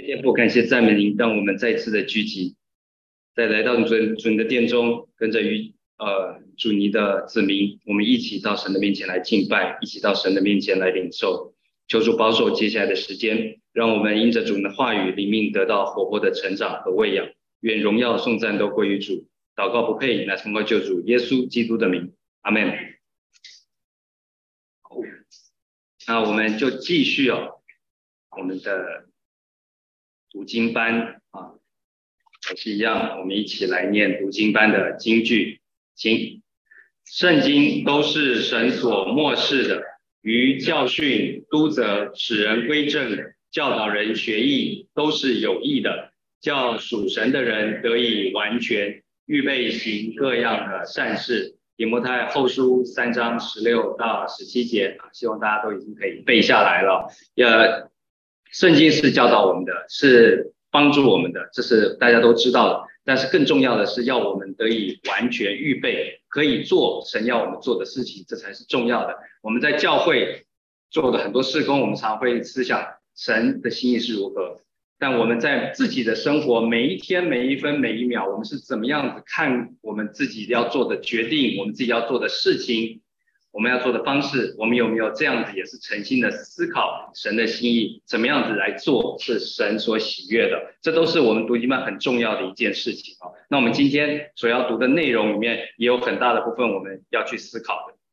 天父，感谢赞美您，让我们再次的聚集，在来到主你的殿中，跟着主你的子民，我们一起到神的面前来敬拜，一起到神的面前来领受。求主保守接下来的时间，让我们因着主你的话语灵命得到活泼的成长和喂养。愿荣耀颂赞都归于主。祷告不配，乃奉靠救主耶稣基督的名，阿们。那我们就继续我们的读经班还是一样，我们一起来念读经班的经句。请，圣经都是神所默示的，于教训、督责、使人归正、教导人学义，都是有益的，叫属神的人得以完全，预备行各样的善事。提摩太后书3章16到17节，希望大家都已经可以背下来了。圣经是教导我们的，是帮助我们的，这是大家都知道的。但是更重要的是要我们得以完全预备，可以做神要我们做的事情，这才是重要的。我们在教会做的很多事工，我们常会思想神的心意是如何，但我们在自己的生活每一天每一分每一秒，我们是怎么样子看我们自己要做的决定，我们自己要做的事情，我们要做的方式，我们有没有这样子也是诚心的思考神的心意，怎么样子来做是神所喜悦的，这都是我们读经班很重要的一件事情。那我们今天所要读的内容里面也有很大的部分我们要去思考的。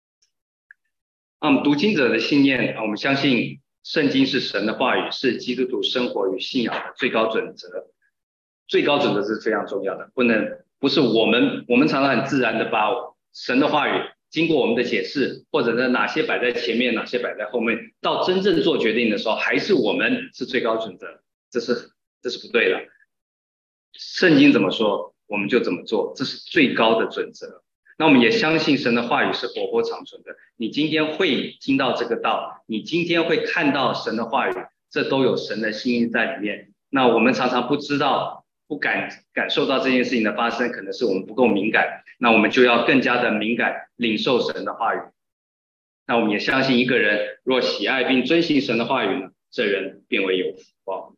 读经者的信念，我们相信圣经是神的话语，是基督徒生活与信仰的最高准则。最高准则是非常重要的，不是我们常常很自然的把神的话语经过我们的解释，或者呢哪些摆在前面，哪些摆在后面，到真正做决定的时候，还是我们是最高准则，这是不对的。圣经怎么说，我们就怎么做，这是最高的准则。那我们也相信神的话语是活泼长存的。你今天会听到这个道，你今天会看到神的话语，这都有神的心意在里面。那我们常常不知道，不感受到这件事情的发生，可能是我们不够敏感，那我们就要更加的敏感领受神的话语。那我们也相信一个人若喜爱并遵行神的话语呢，这人便为有福。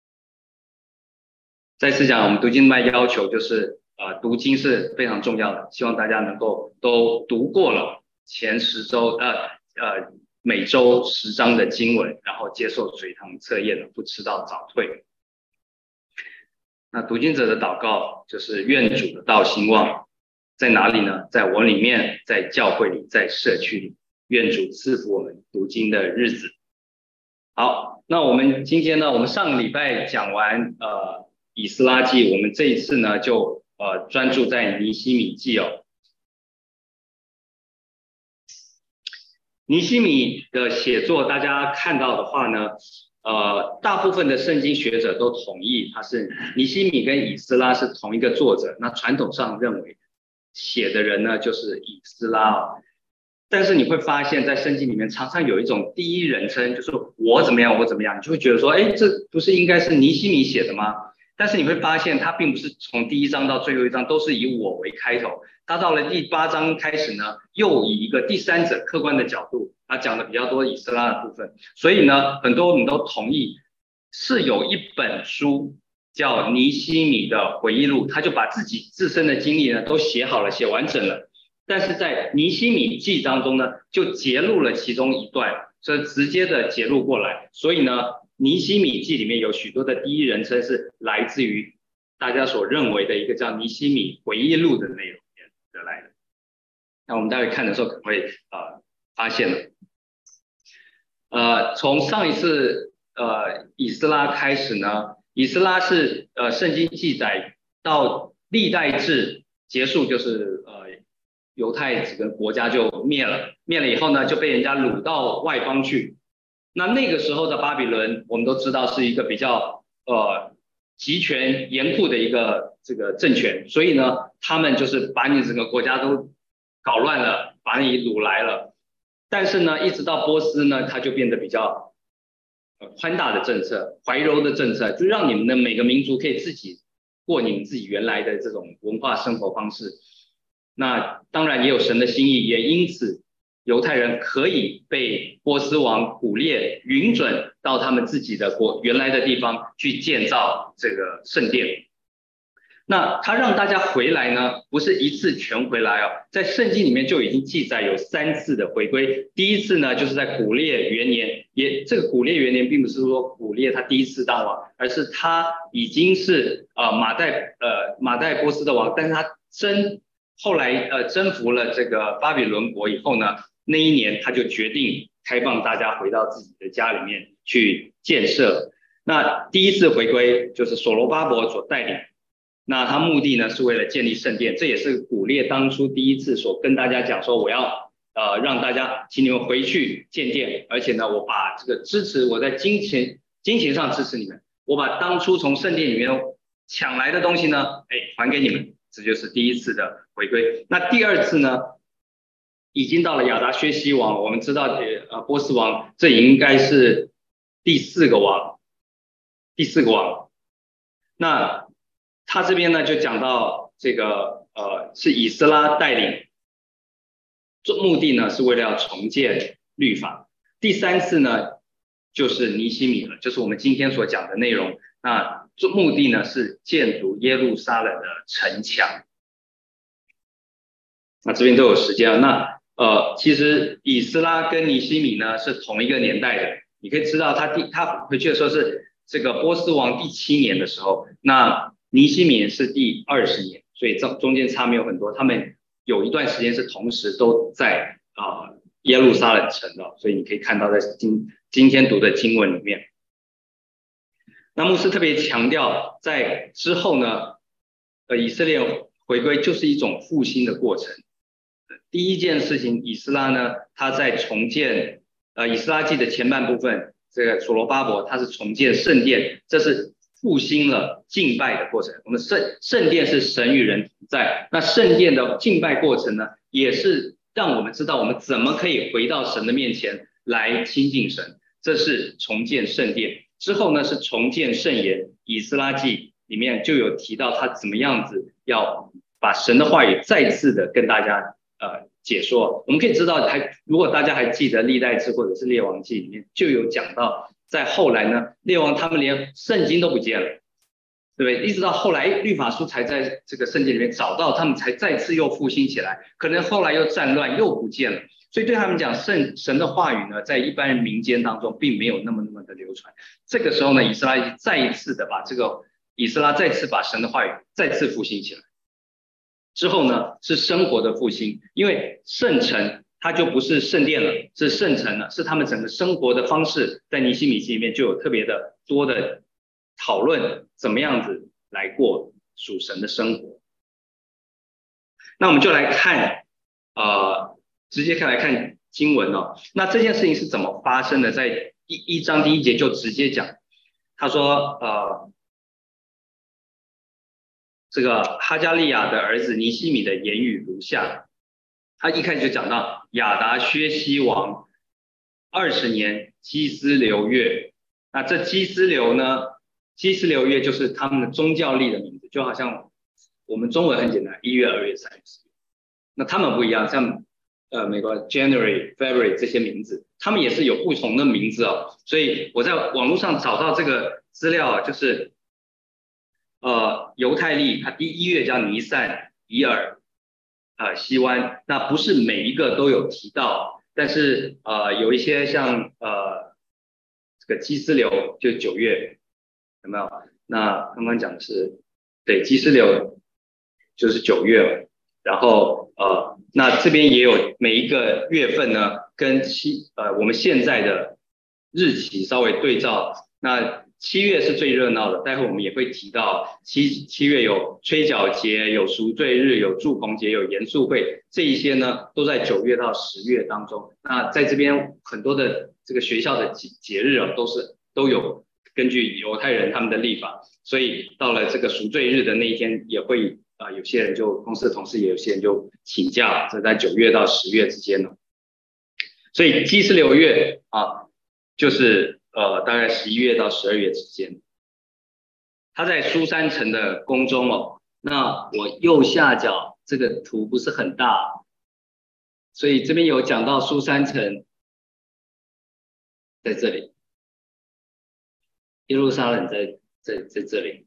再次讲，我们读经班要求就是读经是非常重要的，希望大家能够都读过了前10周每周10章的经文，然后接受随堂测验，不迟到早退。那读经者的祷告就是愿主的道兴旺，在哪里呢？在我里面，在教会里，在社区里，愿主赐福我们读经的日子。好，那我们今天呢，我们上个礼拜讲完以斯拉记，我们这一次呢就专注在尼希米记尼希米的写作，大家看到的话呢，大部分的圣经学者都同意他是尼希米跟以斯拉是同一个作者。那传统上认为写的人呢就是以斯拉但是你会发现在圣经里面常常有一种第一人称，就是我怎么样我怎么样，你就会觉得说这不是应该是尼希米写的吗？但是你会发现他并不是从第1章到最后1章都是以我为开头，他到了第8章开始呢，又以一个第三者客观的角度，他讲的比较多以斯拉的部分。所以呢，很多人都同意是有一本书叫尼希米的回忆录，他就把自己自身的经历呢都写好了，写完整了。但是在尼希米记当中呢，就揭露了其中一段，所以直接的揭露过来。所以呢，尼希米记里面有许多的第一人称是来自于大家所认为的一个叫尼希米回忆录的内容得来的。那我们待会看的时候可能会发现了，从上一次以斯拉开始呢，以斯拉是圣经记载到历代志结束，就是犹太几个国家就灭了以后呢，就被人家掳到外邦去。那个时候的巴比伦我们都知道是一个比较集权严酷的一个这个政权，所以呢他们就是把你整个国家都搞乱了，把你掳来了。但是呢一直到波斯呢，它就变得比较宽大的政策，怀柔的政策，就让你们的每个民族可以自己过你们自己原来的这种文化生活方式。那当然也有神的心意，也因此犹太人可以被波斯王古列允准到他们自己的原来的地方去建造这个圣殿。那他让大家回来呢，不是一次全回来哦，在圣经里面就已经记载有3次的回归。第一次呢，就是在古列元年，这个古列元年并不是说古列他第一次当王，而是他已经是马代波斯的王，但是他后来征服了这个巴比伦国以后呢，那一年他就决定开放大家回到自己的家里面去建设。那第一次回归就是所罗巴伯所带领。那他目的呢是为了建立圣殿，这也是古列当初第一次所跟大家讲说，我要让大家请你们回去建殿，而且呢我把这个我在金钱上支持你们，我把当初从圣殿里面抢来的东西呢还给你们，这就是第一次的回归。那第二次呢已经到了亚达薛西王，我们知道波斯王，这应该是第四个王。那他这边呢就讲到这个是以斯拉带领，目的呢是为了要重建律法。第3次呢就是尼希米了，就是我们今天所讲的内容。那目的呢是建筑耶路撒冷的城墙。那这边都有时间了。那其实以斯拉跟尼希米呢是同一个年代的，你可以知道他回去的时候是这个波斯王第7年的时候，那尼希米是第20年，所以中间差没有很多，他们有一段时间是同时都在耶路撒冷城的，所以你可以看到在今天读的经文里面。那牧师特别强调，在之后呢，以色列回归就是一种复兴的过程。第一件事情，以斯拉呢，他在重建以斯拉记的前半部分，这个所罗巴伯他是重建圣殿，这是复兴了敬拜的过程。我们圣殿是神与人同在，那圣殿的敬拜过程呢，也是让我们知道我们怎么可以回到神的面前来亲近神，这是重建圣殿。之后呢是重建圣言，以斯拉记里面就有提到他怎么样子要把神的话语再次的跟大家解说。我们可以知道如果大家还记得历代志或者是列王记里面就有讲到，在后来呢列王他们连圣经都不见了，对不对？一直到后来律法书才在这个圣经里面找到，他们才再次又复兴起来，可能后来又战乱又不见了。所以对他们讲神的话语呢，在一般人民间当中并没有那么的流传。这个时候呢，以斯拉再次把神的话语再次复兴起来。之后呢是生活的复兴，因为圣城它就不是圣殿了，是圣城了，是他们整个生活的方式。在尼希米记里面就有特别的多的讨论，怎么样子来过属神的生活。那我们就来看直接来看经文哦。那这件事情是怎么发生的？在一章第1节就直接讲，他说这个哈加利亚的儿子尼希米的言语如下。他一开始就讲到亚达薛西王20年基斯流月。那这基斯流月就是他们的宗教历的名字，就好像我们中文很简单，1月、2月、3月、4月。那他们不一样，像美国 January、February 这些名字，他们也是有不同的名字哦。所以我在网络上找到这个资料，就是犹太历，它第1月叫尼散、以尔、西湾，那不是每一个都有提到，但是有一些像这个基斯流就9月，有没有？那刚刚讲的是对基斯流就是9月了，然后那这边也有每一个月份呢跟我们现在的日期稍微对照。那7月是最热闹的，待会我们也会提到七月有吹角节，有赎罪日，有祝棚节，有严肃会，这一些呢都在9月到10月当中。那在这边很多的这个学校的节日啊，都有根据犹太人他们的历法，所以到了这个赎罪日的那一天也会有些人公司的同事也有些人就请假，这在9月到10月之间了。所以基斯流月就是大概11月到12月之间。他在苏珊城的宫中哦。那我右下角这个图不是很大， 所以这边有讲到书珊城在这里，耶路撒冷在这里，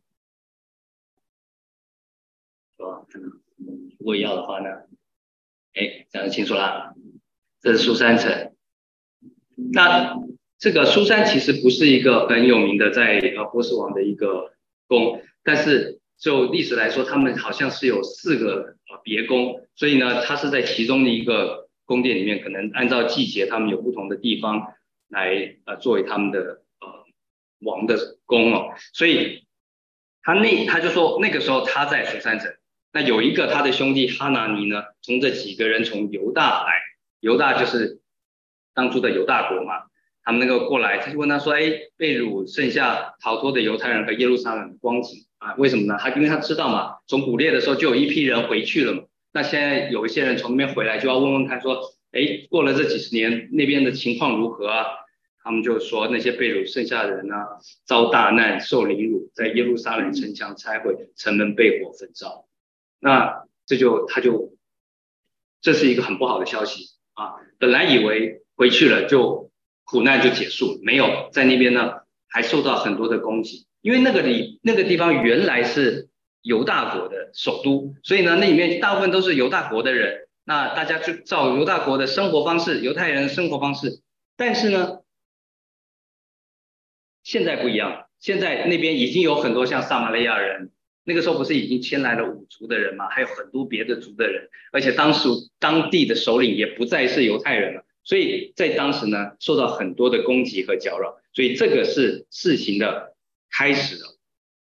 是吧？如果要的话呢，讲得清楚啦。这是书珊城。那这个书珊其实不是一个很有名的在波斯王的一个宫，但是就历史来说，他们好像是有4个别宫，所以呢，它是在其中的一个宫殿里面，可能按照季节，他们有不同的地方来作为他们的王的宫哦，所以他就说那个时候他在书珊城，那有一个他的兄弟哈拿尼呢，从这几个人从犹大来，犹大就是当初的犹大国嘛，他们那个过来，他就问他说，被掳剩下逃脱的犹太人和耶路撒冷的光景啊，为什么呢？因为他知道嘛，从古列的时候就有一批人回去了嘛，那现在有一些人从那边回来，就要问问看说，过了这几十年那边的情况如何啊？他们就说那些被掳剩下的人啊，遭大难，受凌辱，在耶路撒冷城墙拆毁，城门被火焚烧。那这是一个很不好的消息啊！本来以为回去了就苦难就结束了，没有，在那边呢还受到很多的攻击，因为那个地方原来是犹大国的首都，所以呢那里面大部分都是犹大国的人，那大家就照犹大国的生活方式，犹太人的生活方式，但是呢现在不一样，现在那边已经有很多像撒玛利亚人，那个时候不是已经迁来了5族的人吗？还有很多别的族的人，而且当地的首领也不再是犹太人了，所以在当时呢受到很多的攻击和搅扰，所以这个是事情的开始了。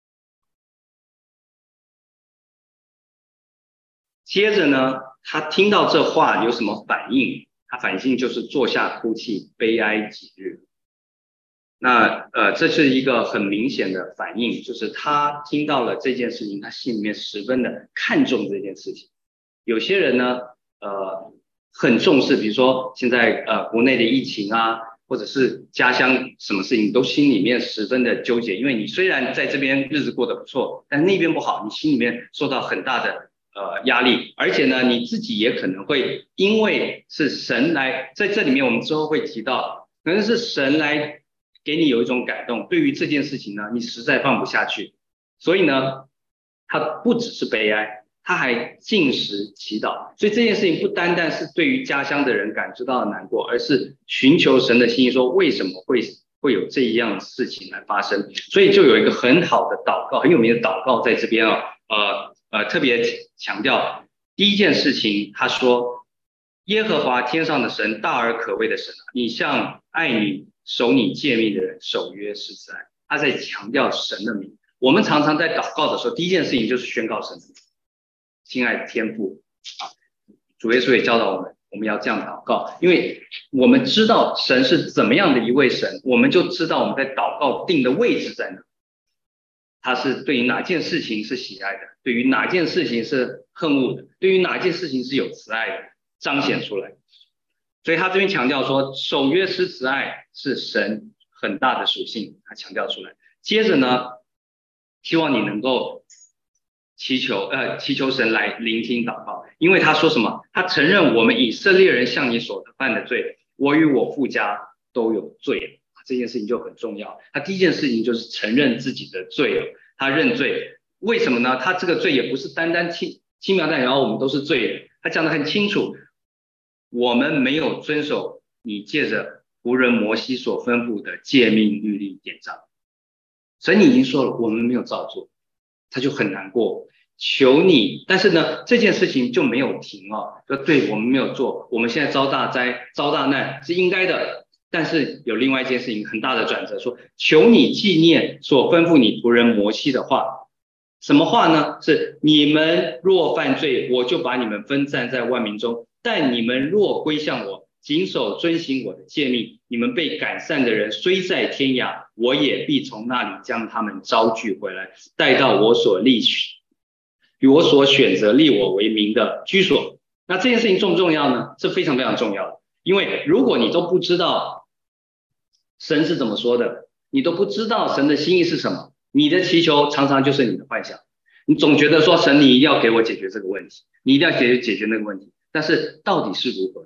接着呢，他听到这话有什么反应？他反应就是坐下哭泣，悲哀几日。那这是一个很明显的反应，就是他听到了这件事情，他心里面十分的看重这件事情。有些人呢，很重视，比如说现在国内的疫情啊，或者是家乡什么事情，都心里面十分的纠结，因为你虽然在这边日子过得不错，但那边不好，你心里面受到很大的压力，而且呢，你自己也可能会因为是神来，在这里面我们之后会提到，可能是神来给你有一种感动，对于这件事情呢，你实在放不下去，所以呢，他不只是悲哀，他还禁食祈祷，所以这件事情不单单是对于家乡的人感知到的难过，而是寻求神的心意，说为什么会有这样的事情来发生，所以就有一个很好的祷告，很有名的祷告在这边特别强调第一件事情，他说耶和华天上的神，大而可畏的神，你向爱你守你诫命的人守约施慈爱，他在强调神的名。我们常常在祷告的时候，第一件事情就是宣告神的名，亲爱的天父主耶稣也教导我们要这样祷告，因为我们知道神是怎么样的一位神，我们就知道我们在祷告定的位置在哪，他是对于哪件事情是喜爱的，对于哪件事情是恨恶的，对于哪件事情是有慈爱的，彰显出来。所以他这边强调说守约施慈爱是神很大的属性，他强调出来。接着呢，希望你能够祈求神来聆听祷告，因为他说什么？他承认我们以色列人向你所犯的罪，我与我父家都有罪，这件事情就很重要。他第一件事情就是承认自己的罪了，他认罪。为什么呢？他这个罪也不是单单轻描淡写，我们都是罪人，他讲得很清楚，我们没有遵守你借着仆人摩西所吩咐的诫命律例典章，神已经说了我们没有照做，他就很难过，求你。但是呢这件事情就没有停就对，我们没有做，我们现在遭大灾遭大难是应该的，但是有另外一件事情很大的转折，说求你纪念所吩咐你仆人摩西的话。什么话呢？是你们若犯罪，我就把你们分散在万民中，但你们若归向我，谨守遵行我的诫命，你们被赶散的人虽在天涯，我也必从那里将他们招聚回来，带到与我所选择立我为名的居所。那这件事情重不重要呢？是非常非常重要的，因为如果你都不知道神是怎么说的，你都不知道神的心意是什么，你的祈求常常就是你的幻想，你总觉得说神你一定要给我解决这个问题，你一定要解决那个问题，但是到底是如何呢？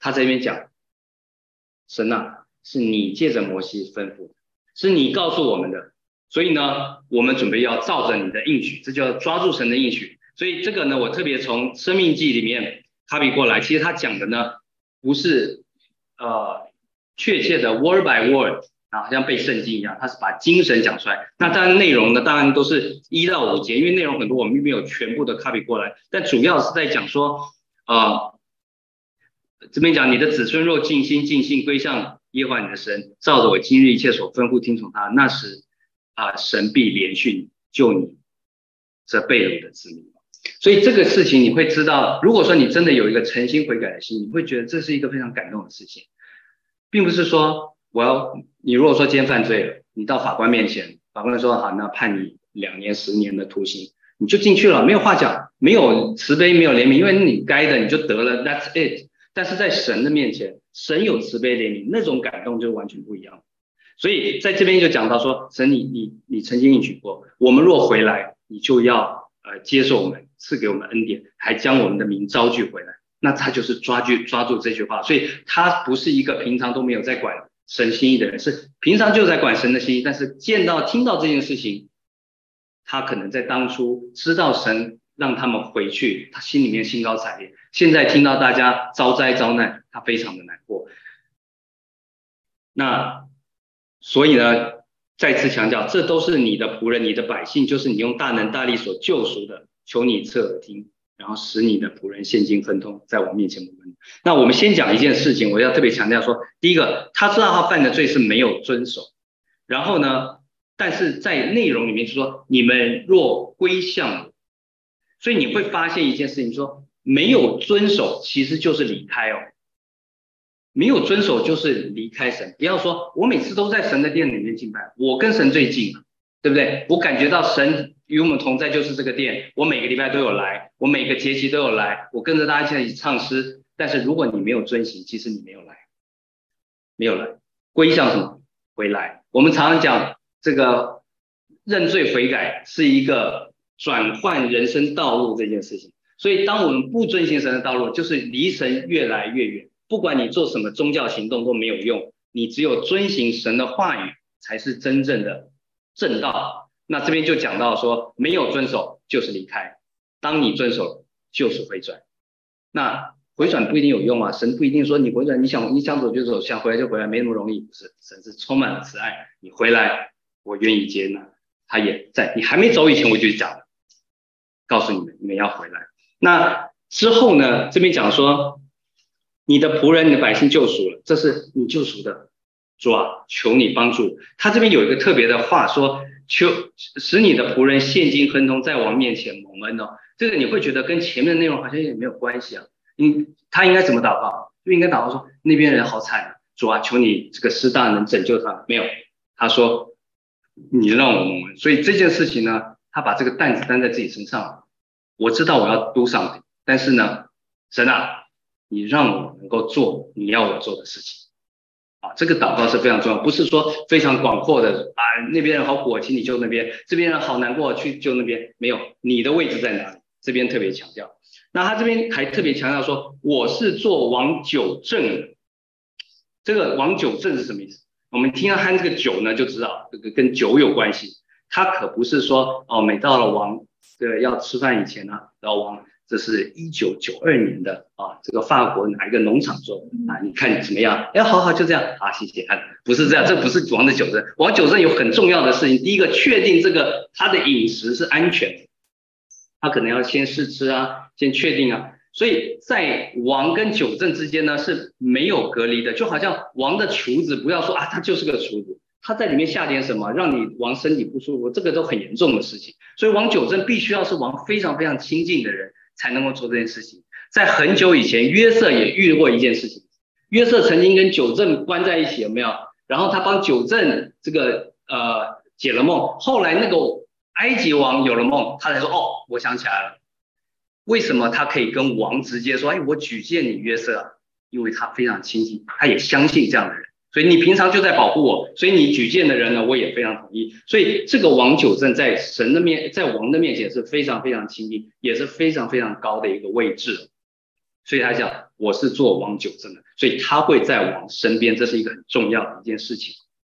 他这边讲，神啊，是你借着摩西吩咐，是你告诉我们的，所以呢，我们准备要照着你的应许，这就要抓住神的应许。所以这个呢，我特别从生命记里面 copy 过来，其实他讲的呢，不是确切的 word by word 啊，好像背圣经一样，他是把精神讲出来。那当然内容呢，当然都是1到5节，因为内容很多，我们并没有全部的 copy 过来，但主要是在讲说，这边讲你的子孙若尽心尽性归向耶和华你的神，照着我今日一切所吩咐听从他，那时神必怜恤你，救你这被掳的子民。所以这个事情你会知道，如果说你真的有一个诚心悔改的心，你会觉得这是一个非常感动的事情，并不是说你如果说今天犯罪了，你到法官面前，法官说好，那判你2年10年的徒刑，你就进去了，没有话讲，没有慈悲，没有怜悯，因为你该的你就得了 ，that's it。但是在神的面前，神有慈悲怜悯，那种感动就完全不一样。所以在这边就讲到说，神你曾经应许过，我们若回来，你就要接受我们，赐给我们恩典，还将我们的名招聚回来。那他就是抓住这句话，所以他不是一个平常都没有在管神心意的人，是平常就在管神的心意，但是听到这件事情，他可能在当初知道神让他们回去，他心里面兴高采烈，现在听到大家遭灾遭难，他非常的难过。那所以呢，再次强调，这都是你的仆人，你的百姓，就是你用大能大力所救赎的，求你侧耳听，然后使你的仆人现今亨通，在我面前蒙恩。那我们先讲一件事情，我要特别强调说，第一个，他知道他犯的罪是没有遵守，然后呢，但是在内容里面就说，你们若归向我，所以你会发现一件事情，说没有遵守其实就是离开哦。没有遵守就是离开神，不要说我每次都在神的殿里面敬拜，我跟神最近了，对不对？我感觉到神与我们同在就是这个殿，我每个礼拜都有来，我每个节期都有来，我跟着大家一起唱诗。但是如果你没有遵行，其实你没有来，没有来。归向什么？回来。我们常常讲这个认罪悔改是一个转换人生道路这件事情，所以当我们不遵行神的道路，就是离神越来越远。不管你做什么宗教行动都没有用，你只有遵行神的话语才是真正的正道。那这边就讲到说，没有遵守就是离开，当你遵守就是回转。那回转不一定有用啊，神不一定说你回转，你想走就走，想回来就回来，没那么容易。不是，神是充满了慈爱，你回来我愿意接纳。他也在你还没走以前我就讲了，告诉你们要回来。那之后呢，这边讲说你的仆人你的百姓救赎了，这是你救赎的，主啊，求你帮助。他这边有一个特别的话说，使你的仆人现今亨通，在王面前蒙恩哦。这个你会觉得跟前面的内容好像也没有关系啊。他应该怎么祷告？就应该祷告说那边人好惨啊，主啊，求你这个施大能拯救他。没有，他说你让我蒙恩。所以这件事情呢，他把这个担子担在自己身上。我知道我要do something，但是呢，神啊，你让我能够做你要我做的事情啊，这个祷告是非常重要，不是说非常广阔的啊，那边人好苦，请你救那边，这边人好难过，去救那边，没有，你的位置在哪里？这边特别强调。那他这边还特别强调说，我是做王九正的。这个王九正是什么意思？我们听到他这个酒呢，就知道这个跟酒有关系。他可不是说每到了王要吃饭以前呢，然后王。这是1992年的这个法国哪一个农场做啊？你看怎么样？哎，好，就这样啊，谢谢。不是这样，这不是王的九正。王九正有很重要的事情，第一个确定这个他的饮食是安全的，他可能要先试吃啊，先确定啊。所以在王跟九正之间呢是没有隔离的，就好像王的厨子不要说他就是个厨子。他在里面下点什么让你王身体不舒服，这个都很严重的事情。所以王九正必须要是王非常非常亲近的人才能够做这件事情。在很久以前，约瑟也遇过一件事情。约瑟曾经跟九正关在一起，有没有？然后他帮九正这个解了梦。后来那个埃及王有了梦，他才说我想起来了，为什么他可以跟王直接说我举荐你约瑟啊？因为他非常亲近，他也相信这样的人。所以你平常就在保护我，所以你举荐的人呢，我也非常同意。所以这个王九正在在王的面前是非常非常亲近，也是非常非常高的一个位置。 所以他讲我是做王九正的，所以他会在王身边，这是一个很重要的一件事情。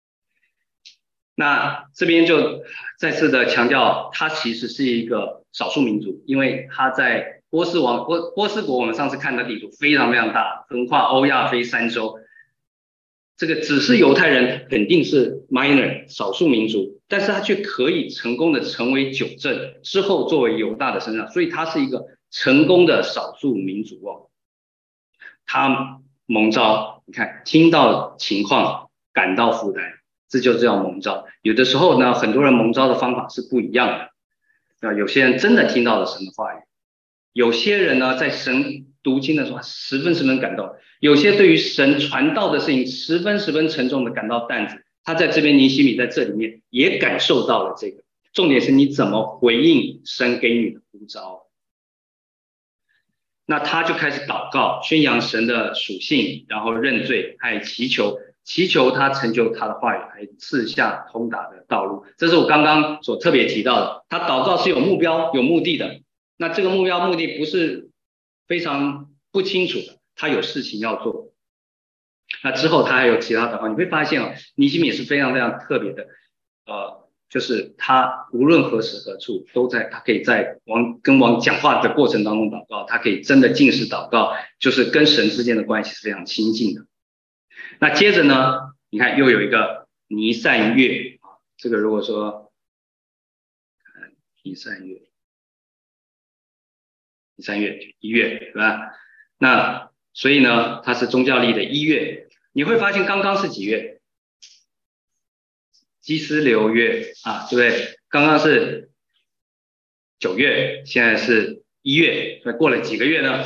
那这边就再次的强调，他其实是一个少数民族，因为他在波斯国，我们上次看的地图非常非常大，横跨欧亚非三洲。这个只是犹太人肯定是 minor 少数民族，但是他却可以成功的成为九正之后作为犹大的省长，所以他是一个成功的少数民族哦。他蒙召，你看听到情况感到负担，这就叫蒙召。有的时候呢，很多人蒙召的方法是不一样的。有些人真的听到了神的话语，有些人呢在神读经的时候十分感动，有些对于神传道的事情十分沉重的感到担子。他在这边尼希米在这里面也感受到了这个，重点是你怎么回应神给你的呼召。那他就开始祷告，宣扬神的属性，然后认罪，还祈求他成就他的话语，还赐下通达的道路。这是我刚刚所特别提到的，他祷告是有目标有目的的。那这个目标目的不是非常不清楚的，他有事情要做。那之后他还有其他祷告，你会发现尼希米是非常特别的，就是他无论何时何处都在，他可以在跟王讲话的过程当中祷告，他可以真的禁食祷告，就是跟神之间的关系是非常亲近的。那接着呢，你看又有一个尼散月，这个如果说尼散月1月对吧？那所以呢，它是宗教历的1月，你会发现刚刚是几月？基斯流月啊，对不对？刚刚是9月，现在是1月，所以过了几个月呢？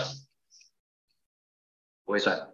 不会算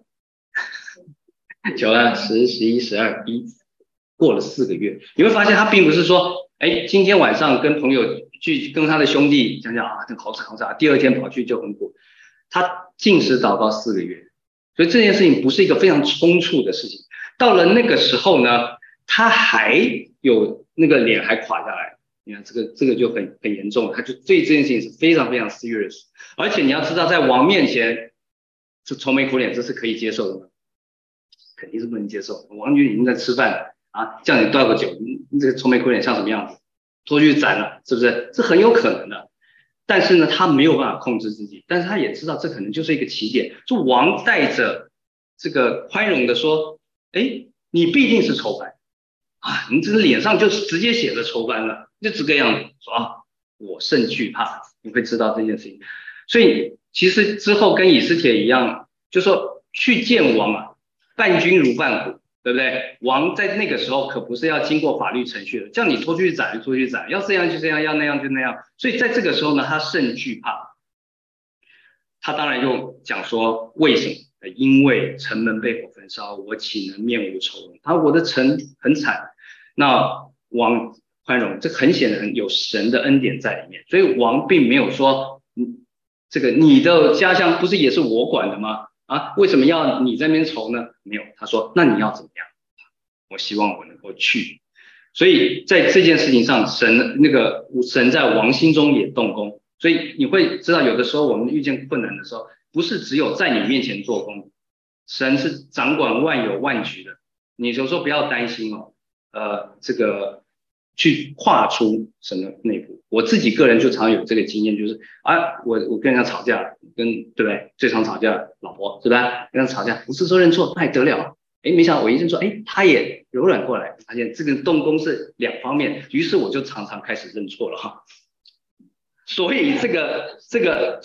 ，9、10、11、12、1，过了4个月，你会发现他并不是说，今天晚上跟朋友去跟他的兄弟讲啊，这好惨，第二天跑去救很苦，他禁食祷告4个月，所以这件事情不是一个非常冲突的事情。到了那个时候呢，他还有那个脸还垮下来，你看这个就很严重了，他就对这件事情是非常serious，而且你要知道，在王面前是愁眉苦脸，这是可以接受的吗？肯定是不能接受。王军已经在吃饭了啊，叫你倒个酒，你这个愁眉苦脸像什么样子？拖去斩了，是不是？这很有可能的。但是呢，他没有办法控制自己，但是他也知道这可能就是一个起点。就王带着这个宽容的说，你必定是愁犯啊，你这个脸上就直接写着愁犯了，就这个样子说啊，我甚惧怕，你会知道这件事情。所以其实之后跟以斯帖一样，就说去见王啊，伴君如伴虎，对不对？王在那个时候可不是要经过法律程序的，叫你拖去斩就拖去斩，要这样就这样，要那样就那样。所以在这个时候呢，他甚惧怕。他当然就讲说，为什么？因为城门被火焚烧，我岂能面无愁容？我的城很惨。那王宽容，这很显然有神的恩典在里面，所以王并没有说，这个你的家乡不是也是我管的吗？啊，为什么要你在那边愁呢？没有，他说，那你要怎么样？我希望我能够去。所以在这件事情上，神在王心中也动工。所以你会知道，有的时候我们遇见困难的时候，不是只有在你面前做工，神是掌管万有万局的。你有时候不要担心这个去跨出神的内部。我自己个人就常有这个经验，就是我跟人家吵架，对不对？最常吵架老婆是吧？跟人家吵架，不是说认错，那还得了？没想到我一认错，他也柔软过来，发现这个动工是2方面，于是我就常常开始认错了哈。所以这个是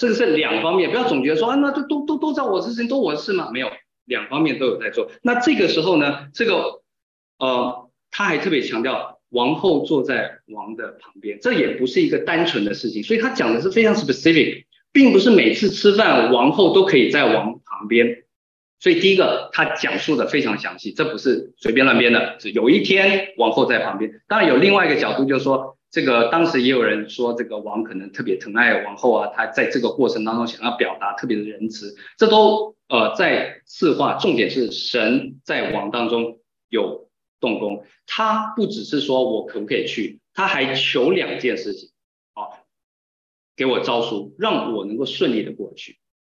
2方面，不要总觉得说那都在我之前，都我的事吗？没有，2方面都有在做。那这个时候呢，他还特别强调王后坐在王的旁边，这也不是一个单纯的事情，所以他讲的是非常 specific， 并不是每次吃饭王后都可以在王旁边。所以第一个他讲述的非常详细，这不是随便乱编的，是有一天王后在旁边。当然有另外一个角度，就是说这个当时也有人说这个王可能特别疼爱王后啊，他在这个过程当中想要表达特别的仁慈，这都在次话，重点是神在王当中有动工。他不只是说我可不可以去，他还求2件事情，给我诏书，让我能够顺利的过去。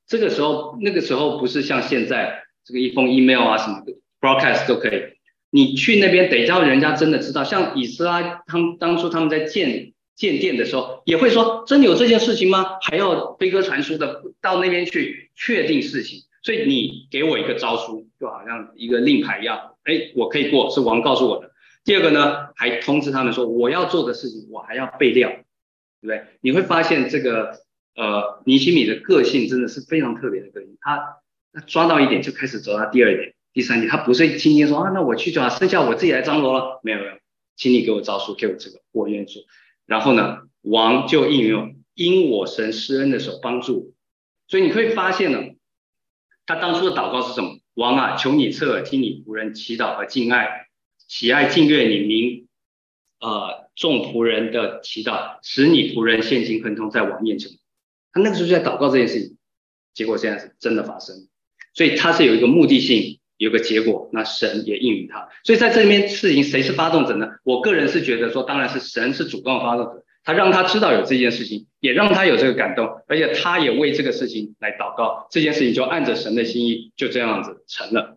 这个时候那个时候不是像现在这个一封 email 啊什么的 broadcast 都可以，你去那边得叫人家真的知道。像以斯拉当初他们在建殿的时候，也会说真的有这件事情吗？还要飞鸽传书的到那边去确定事情。所以你给我一个诏书，就好像一个令牌一样，我可以过，是王告诉我的。第二个呢，还通知他们说我要做的事情我还要备料，对不对？你会发现这个尼希米的个性真的是非常特别的个性，他抓到一点就开始走到第二点、第三点，他不是轻轻说啊，那我去就好，剩下我自己来张罗了，没有，请你给我诏书，给我这个，我愿意做。然后呢，王就应用因我神施恩的手帮助，所以你会发现呢，他当初的祷告是什么？王啊，求你侧耳听你仆人祈祷和敬爱，喜爱敬悦你名众仆人的祈祷，使你仆人现今亨通在王面前。他那个时候就在祷告这件事情，结果现在是真的发生，所以他是有一个目的性，有个结果，那神也应允他。所以在这边事情谁是发动者呢？我个人是觉得说，当然是神是主动发动者，他让他知道有这件事情，也让他有这个感动，而且他也为这个事情来祷告，这件事情就按着神的心意就这样子成了。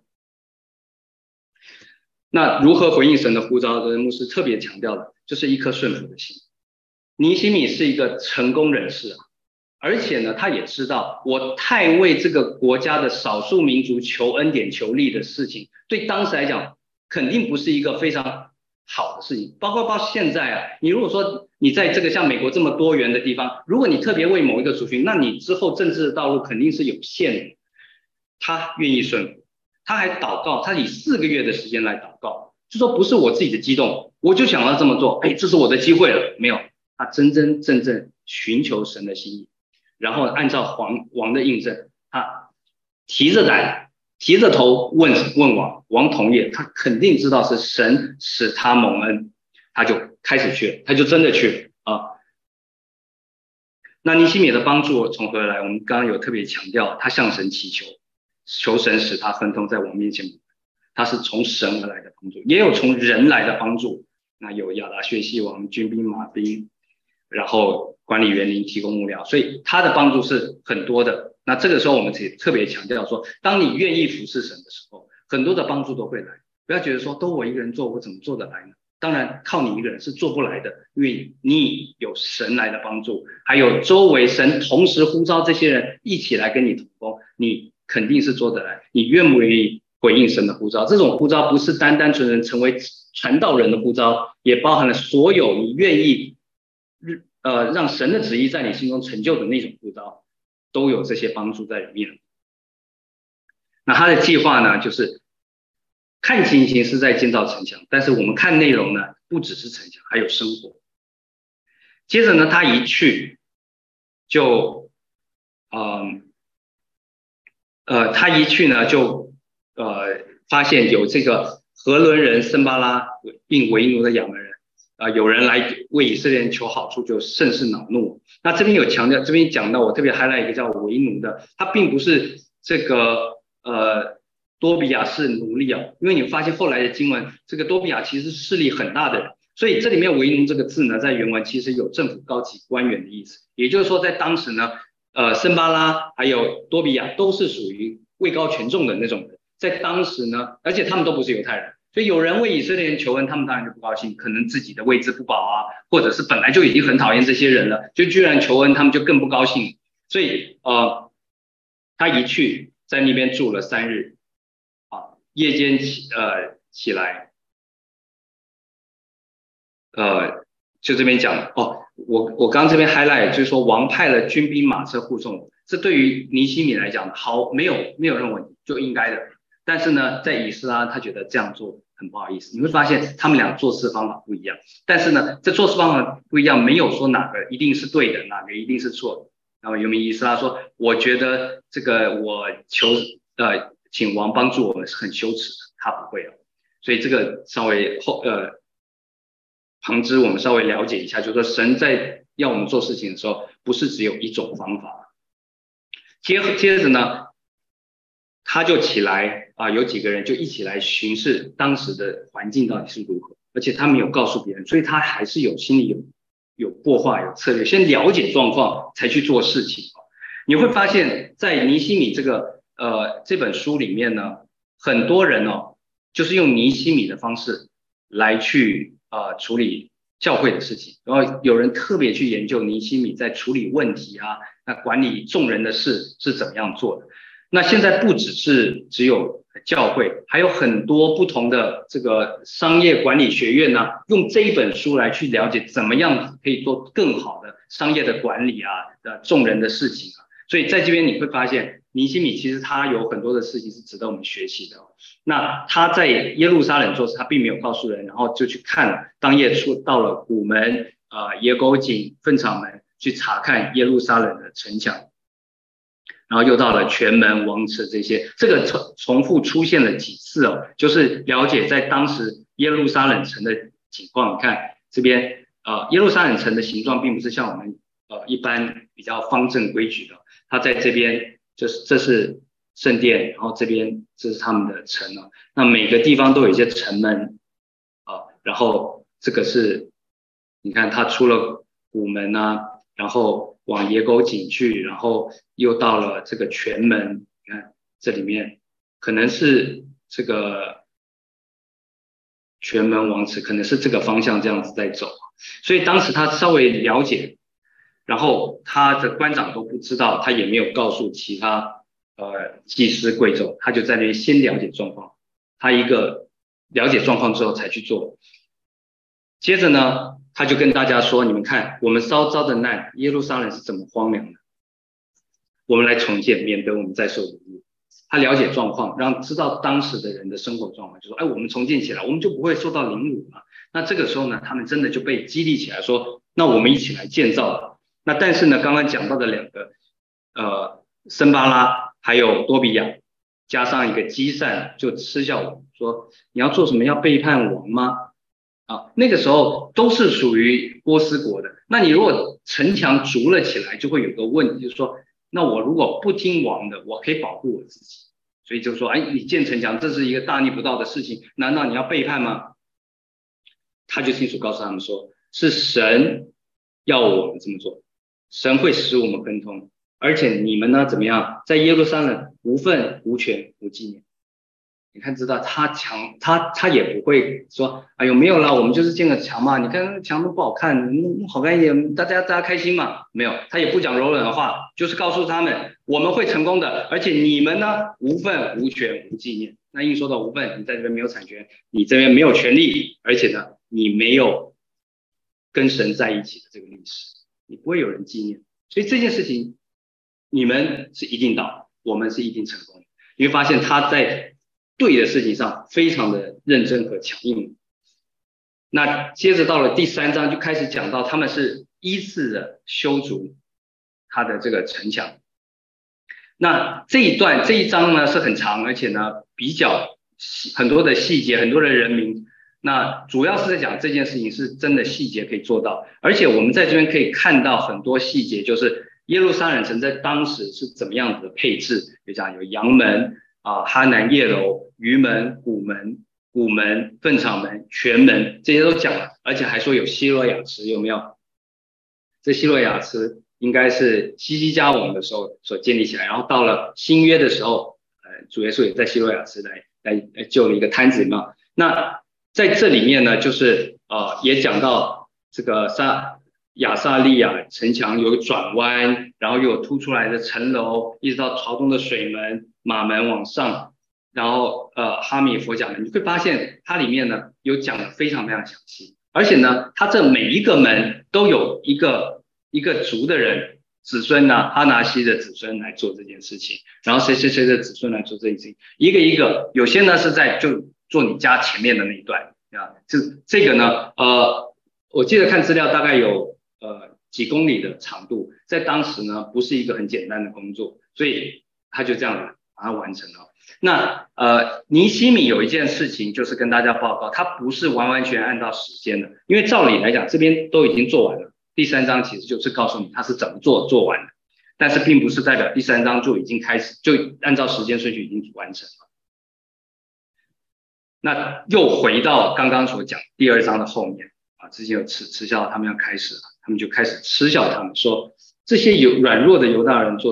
那如何回应神的呼召？牧师特别强调的就是一颗顺服的心。尼希米是一个成功人士啊，而且呢，他也知道我太为这个国家的少数民族求恩典求利的事情，对当时来讲肯定不是一个非常好的事情。包括到现在啊，你如果说你在这个像美国这么多元的地方，如果你特别为某一个族群，那你之后政治的道路肯定是有限的。他愿意顺服，他还祷告，他以4个月的时间来祷告，就说不是我自己的激动，我就想要这么做，这是我的机会了，没有，他真真正正寻求神的心意，然后按照王的印证，他提着胆提着头问王，王同意，他肯定知道是神使他蒙恩，他就开始去了，他就真的去了啊。那尼希米的帮助从何而来？我们刚刚有特别强调，他向神祈求，求神使他亨通在王面前，他是从神而来的帮助，也有从人来的帮助。那有亚达薛西王军兵马兵，然后管理园林提供物料，所以他的帮助是很多的。那这个时候我们特别强调说，当你愿意服侍神的时候，很多的帮助都会来，不要觉得说都我一个人做，我怎么做得来呢？当然靠你一个人是做不来的，因为你有神来的帮助，还有周围神同时呼召这些人一起来跟你同工，你肯定是做得来。你愿不愿意回应神的呼召？这种呼召不是单单纯纯成为传道人的呼召，也包含了所有你愿意让神的旨意在你心中成就的那种呼召，都有这些帮助在里面。那他的计划呢，就是看情形是在建造城墙，但是我们看内容呢，不只是城墙，还有生活。接着呢，他一去就发现有这个何伦人森巴拉并为奴的亚门人有人来为以色列人求好处，就甚是恼怒。那这边有强调，这边讲到我特别highlight一个叫为奴的，他并不是这个多比亚是奴隶啊，因为你发现后来的经文，这个多比亚其实是势力很大的人，所以这里面为奴这个字呢，在原文其实有政府高级官员的意思，也就是说在当时呢，森巴拉还有多比亚都是属于位高权重的那种人，在当时呢，而且他们都不是犹太人，所以有人为以色列人求恩，他们当然就不高兴，可能自己的位置不保啊，或者是本来就已经很讨厌这些人了，就居然求恩，他们就更不高兴，所以他一去在那边住了3日。夜间起来，就这边讲我刚这边 highlight 就是说王派了军兵马车护送，这对于尼希米来讲好没有任何问题，就应该的。但是呢，在以斯拉他觉得这样做很不好意思，你会发现他们俩做事方法不一样，但是呢，这做事方法不一样，没有说哪个一定是对的，哪个一定是错的。然后有名以斯拉说，我觉得这个我请王帮助我们是很羞耻的，他不会了，所以这个稍微旁支我们稍微了解一下，就是说神在要我们做事情的时候，不是只有一种方法。接着呢，他就起来有几个人就一起来巡视当时的环境到底是如何，而且他没有告诉别人，所以他还是心里有擘画有策略，先了解状况才去做事情。 你会发现在尼希米这本书里面呢，很多人就是用尼希米的方式来去处理教会的事情，然后有人特别去研究尼希米在处理问题啊，那管理众人的事是怎么样做的。那现在不只有教会，还有很多不同的这个商业管理学院呢，用这一本书来去了解怎么样可以做更好的商业的管理啊，众人的事情啊。所以在这边你会发现，尼希米其实他有很多的事情是值得我们学习的。那他在耶路撒冷做事，他并没有告诉人，然后就去看当夜到了古门野狗井粪场门去查看耶路撒冷的城墙，然后又到了泉门王池这些，这个重复出现了几次就是了解在当时耶路撒冷城的情况。你看这边耶路撒冷城的形状并不是像我们一般比较方正规矩的，它在这边这是圣殿，然后这边这是他们的城那每个地方都有一些城门然后这个是你看它出了古门然后往野狗井去，然后又到了这个泉门，你看这里面可能是这个泉门王池，可能是这个方向这样子在走，所以当时他稍微了解，然后他的官长都不知道，他也没有告诉其他祭司贵胄，他就在那边先了解状况，他一个了解状况之后才去做。接着呢，他就跟大家说，你们看我们稍遭的难，耶路撒冷是怎么荒凉的，我们来重建，免得我们再受辱辱。他了解状况，让知道当时的人的生活状况，就说我们重建起来，我们就不会受到凌辱了。那这个时候呢，他们真的就被激励起来，说那我们一起来建造。那但是呢，刚刚讲到的两个森巴拉还有多比亚，加上一个基善，就嗤笑我说，你要做什么？要背叛王吗？那个时候都是属于波斯国的，那你如果城墙筑了起来，就会有个问题，就是说，那我如果不听王的，我可以保护我自己，所以就说，你建城墙，这是一个大逆不道的事情，难道你要背叛吗？他就清楚告诉他们说，是神要我们这么做，神会使我们亨通，而且你们呢怎么样，在耶路撒冷无份无权无纪念。你看，知道他也不会说，哎呦没有啦，我们就是建个墙嘛，你看墙都不好看，好看一点，大家开心嘛。没有，他也不讲柔软的话，就是告诉他们我们会成功的，而且你们呢无份无权无纪念。那硬说到无份，你在这边没有产权，你这边没有权利，而且呢你没有跟神在一起的这个历史，你不会有人纪念。所以这件事情你们是一定倒，我们是一定成功的。你会发现他在对的事情上非常的认真和强硬。那接着到了第3章就开始讲到他们是依次的修筑他的这个城墙。那这一章呢是很长，而且呢比较很多的细节，很多的人名，那主要是在讲这件事情是真的细节可以做到，而且我们在这边可以看到很多细节，就是耶路撒冷城在当时是怎么样子的配置，就讲有阳门哈南叶楼、鱼门、古门、粪场门、泉门，这些都讲了，而且还说有希罗亚池，有没有？这希罗亚池应该是西西家王的时候所建立起来，然后到了新约的时候，主耶稣也在希罗亚池来救了一个摊子嘛。那在这里面呢，就是也讲到这个亚撒利亚城墙有转弯，然后又有凸出来的城楼，一直到朝东的水门、马门往上，然后哈米佛甲门，你会发现它里面呢有讲的非常非常详细，而且呢，它这每一个门都有一个族的人子孙呢，哈拿西的子孙来做这件事情，然后谁谁谁的子孙来做这件事情，一个一个，有些呢是在就做你家前面的那一段这个呢我记得看资料大概有几公里的长度，在当时呢不是一个很简单的工作，所以他就这样把它完成了。那尼希米有一件事情就是跟大家报告，他不是完完全按照时间的，因为照理来讲这边都已经做完了，第3章其实就是告诉你他是怎么做完的，但是并不是代表第3章就已经开始，就按照时间顺序已经完成了。那又回到刚刚所讲第2章的后面之前有嗤笑他们要开始了，他们就开始嗤笑他们说，这些软弱的犹大人做什么？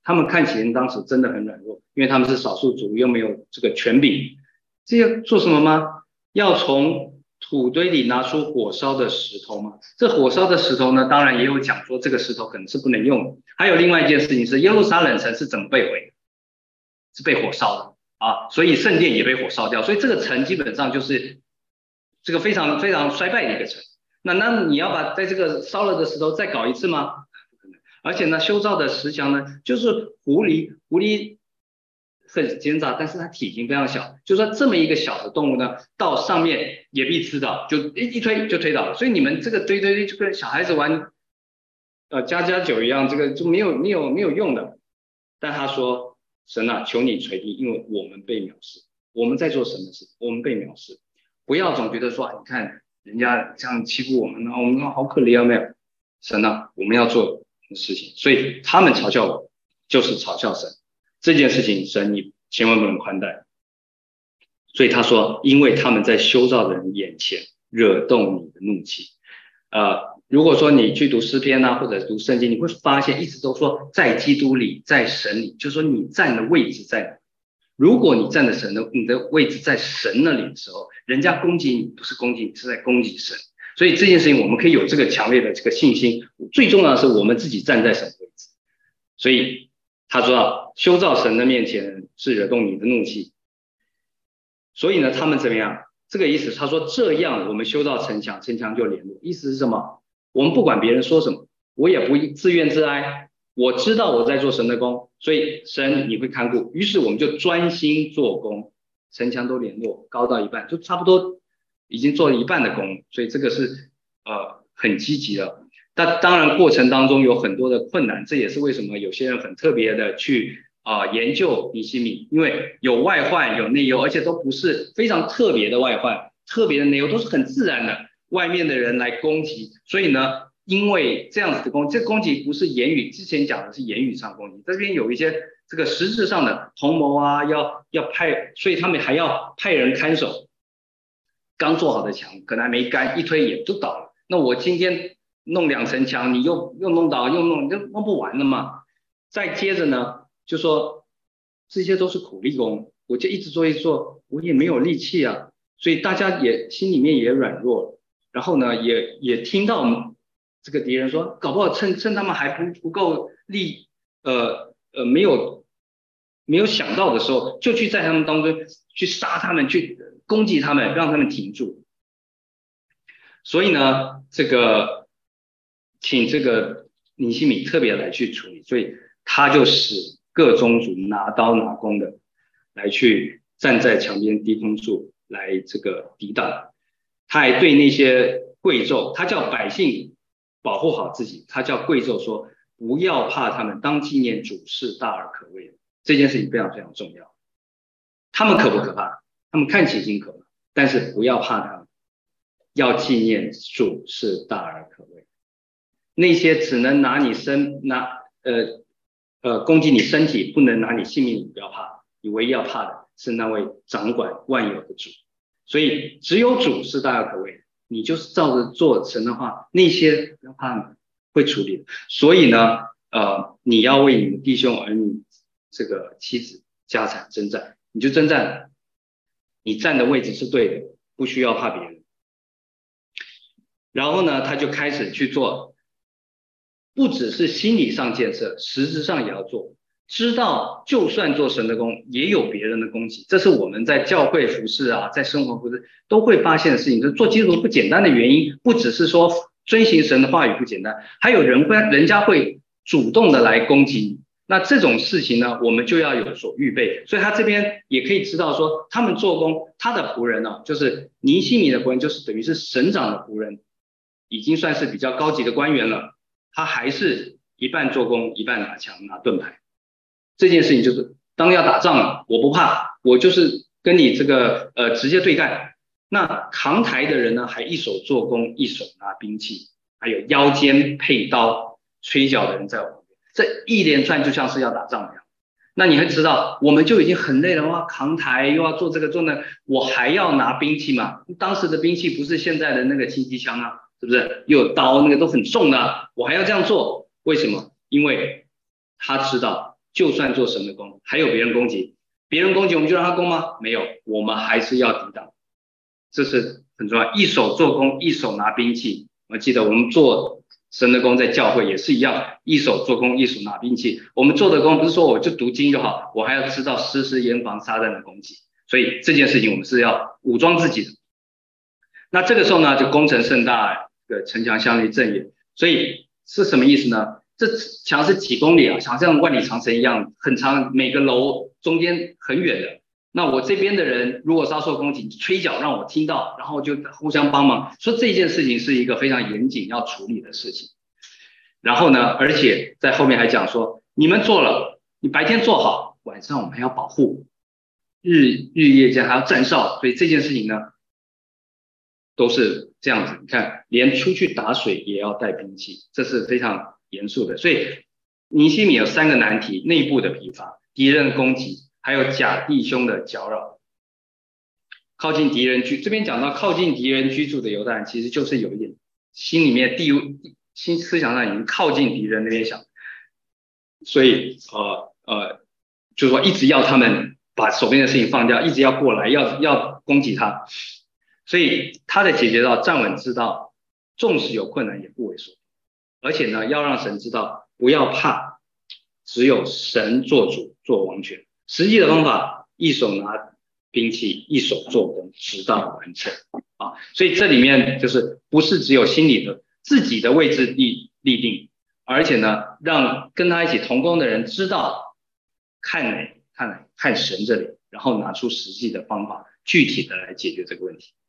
他们看起来当时真的很软弱，因为他们是少数族，又没有这个权柄。这要做什么吗？要从土堆里拿出火烧的石头吗？这火烧的石头呢，当然也有讲说这个石头可能是不能用的。还有另外一件事情是，耶路撒冷城是怎么被毁？是被火烧的啊，所以圣殿也被火烧掉，所以这个城基本上就是这个非常非常衰败的一个城。那你要把在这个烧了的石头再搞一次吗？不可能。而且呢，修造的石墙呢，就是狐狸很奸诈，但是它体型非常小，就说这么一个小的动物呢，到上面也必吃到，就一推就推倒了。所以你们这个堆就跟小孩子玩加加酒一样，这个就没有用的。但他说，神啊，求你垂听，因为我们被藐视，我们在做什么事？我们被藐视，不要总觉得说，你看人家这样欺负我们，我们好可怜，没有？神啊，我们要做事情，所以他们嘲笑我，就是嘲笑神。这件事情，神你千万不能宽待。所以他说，因为他们在修造的人眼前惹动你的怒气。如果说你去读诗篇啊，或者读圣经，你会发现一直都说在基督里，在神里，就是说你站的位置在哪。如果你站的你的位置在神那里的时候，人家攻击你不是攻击你，是在攻击神。所以这件事情我们可以有这个强烈的这个信心。最重要的是我们自己站在神的位置。所以他说修造神的面前是惹动你的怒气。所以呢，他们怎么样？这个意思，他说这样我们修造城墙，城墙就联络。意思是什么？我们不管别人说什么，我也不自怨自哀。我知道我在做神的工，所以神你会看顾。于是我们就专心做工，城墙都联络，高到一半，就差不多已经做了一半的工，所以这个是很积极的。但当然过程当中有很多的困难，这也是为什么有些人很特别的去研究尼希米，因为有外患有内忧，而且都不是非常特别的外患，特别的内忧都是很自然的，外面的人来攻击。所以呢，因为这样子的攻击，这攻击不是言语，之前讲的是言语上攻击，这边有一些这个实质上的同谋啊，要派，所以他们还要派人看守。刚做好的墙可能还没干，一推也就倒了。那我今天弄2层墙，你又弄倒，又弄不完了嘛。再接着呢，就说这些都是苦力工，我就一直做，我也没有力气啊，所以大家也心里面也软弱了。然后呢，也听到这个敌人说，搞不好趁他们还不够力，没有想到的时候，就去在他们当中去杀他们，去攻击他们，让他们停住。所以呢，这个请这个尼希米特别来去处理，所以他就使各宗族拿刀拿弓的来去站在墙边低空处来这个抵挡。他还对那些贵胄，他叫百姓保护好自己，他叫贵胄说不要怕他们，当纪念主是大而可畏的。这件事情非常非常重要。他们可不可怕？他们看起已经可怕，但是不要怕他们，要纪念主是大而可畏。那些只能拿你攻击你身体，不能拿你性命，你不要怕。你唯一要怕的是那位掌管万有的主。所以只有主是大而可畏，你就是照着做神的话，那些不要怕你会处理的。所以呢，你要为你的弟兄儿女、这个妻子、家产征战，你就征战，你站的位置是对的，不需要怕别人。然后呢，他就开始去做，不只是心理上建设，实质上也要做。知道就算做神的工，也有别人的攻击，这是我们在教会服事啊，在生活服事都会发现的事情。就是做基督徒不简单的原因，不只是说遵行神的话语不简单，还有人家会主动的来攻击你。那这种事情呢，我们就要有所预备。所以他这边也可以知道说，他们做工，他的仆人呢，就是尼希米的仆人，就是等于是省长的仆人，已经算是比较高级的官员了。他还是一半做工，一半拿枪拿盾牌。这件事情就是当要打仗了，我不怕，我就是跟你这个直接对干。那扛台的人呢，还一手做工，一手拿兵器，还有腰间配刀吹角的人在我旁边，这一连串就像是要打仗一样。那你会知道，我们就已经很累了，哇，扛台又要做这个做那，我还要拿兵器嘛？当时的兵器不是现在的那个轻机枪啊，是不是？又有刀，那个都很重的，我还要这样做，为什么？因为他知道就算做神的工，还有别人攻击，别人攻击我们就让他攻吗？没有，我们还是要抵挡，这是很重要。一手做工，一手拿兵器。我记得我们做神的工在教会也是一样，一手做工，一手拿兵器。我们做的工不是说我就读经就好，我还要知道时时严防撒旦的攻击。所以这件事情我们是要武装自己的。那这个时候呢，就攻城甚大，城墙相离阵远。所以是什么意思呢？这墙是几公里啊，想像万里长城一样很长，每个楼中间很远的。那我这边的人如果遭受攻击，吹角让我听到，然后就互相帮忙，说这件事情是一个非常严谨要处理的事情。然后呢，而且在后面还讲说，你们做了，你白天做好，晚上我们还要保护，日夜间还要站哨，所以这件事情呢，都是这样子。你看，连出去打水也要带兵器，这是非常严肃的。所以尼希米有3个难题：内部的疲乏、敌人攻击，还有假弟兄的搅扰。靠近敌人这边讲到靠近敌人居住的犹大人，其实就是有一点心里面新思想上已经靠近敌人那边想，所以就是说一直要他们把手边的事情放掉，一直要过来，要攻击他。所以他的解决到站稳之道，纵使有困难也不为所动，而且呢，要让神知道不要怕，只有神做主做王权。实际的方法，一手拿兵器，一手做工，直到完成啊。所以这里面就是不是只有心里的自己的位置立定，而且呢，让跟他一起同工的人知道看神这里，然后拿出实际的方法，具体的来解决这个问题。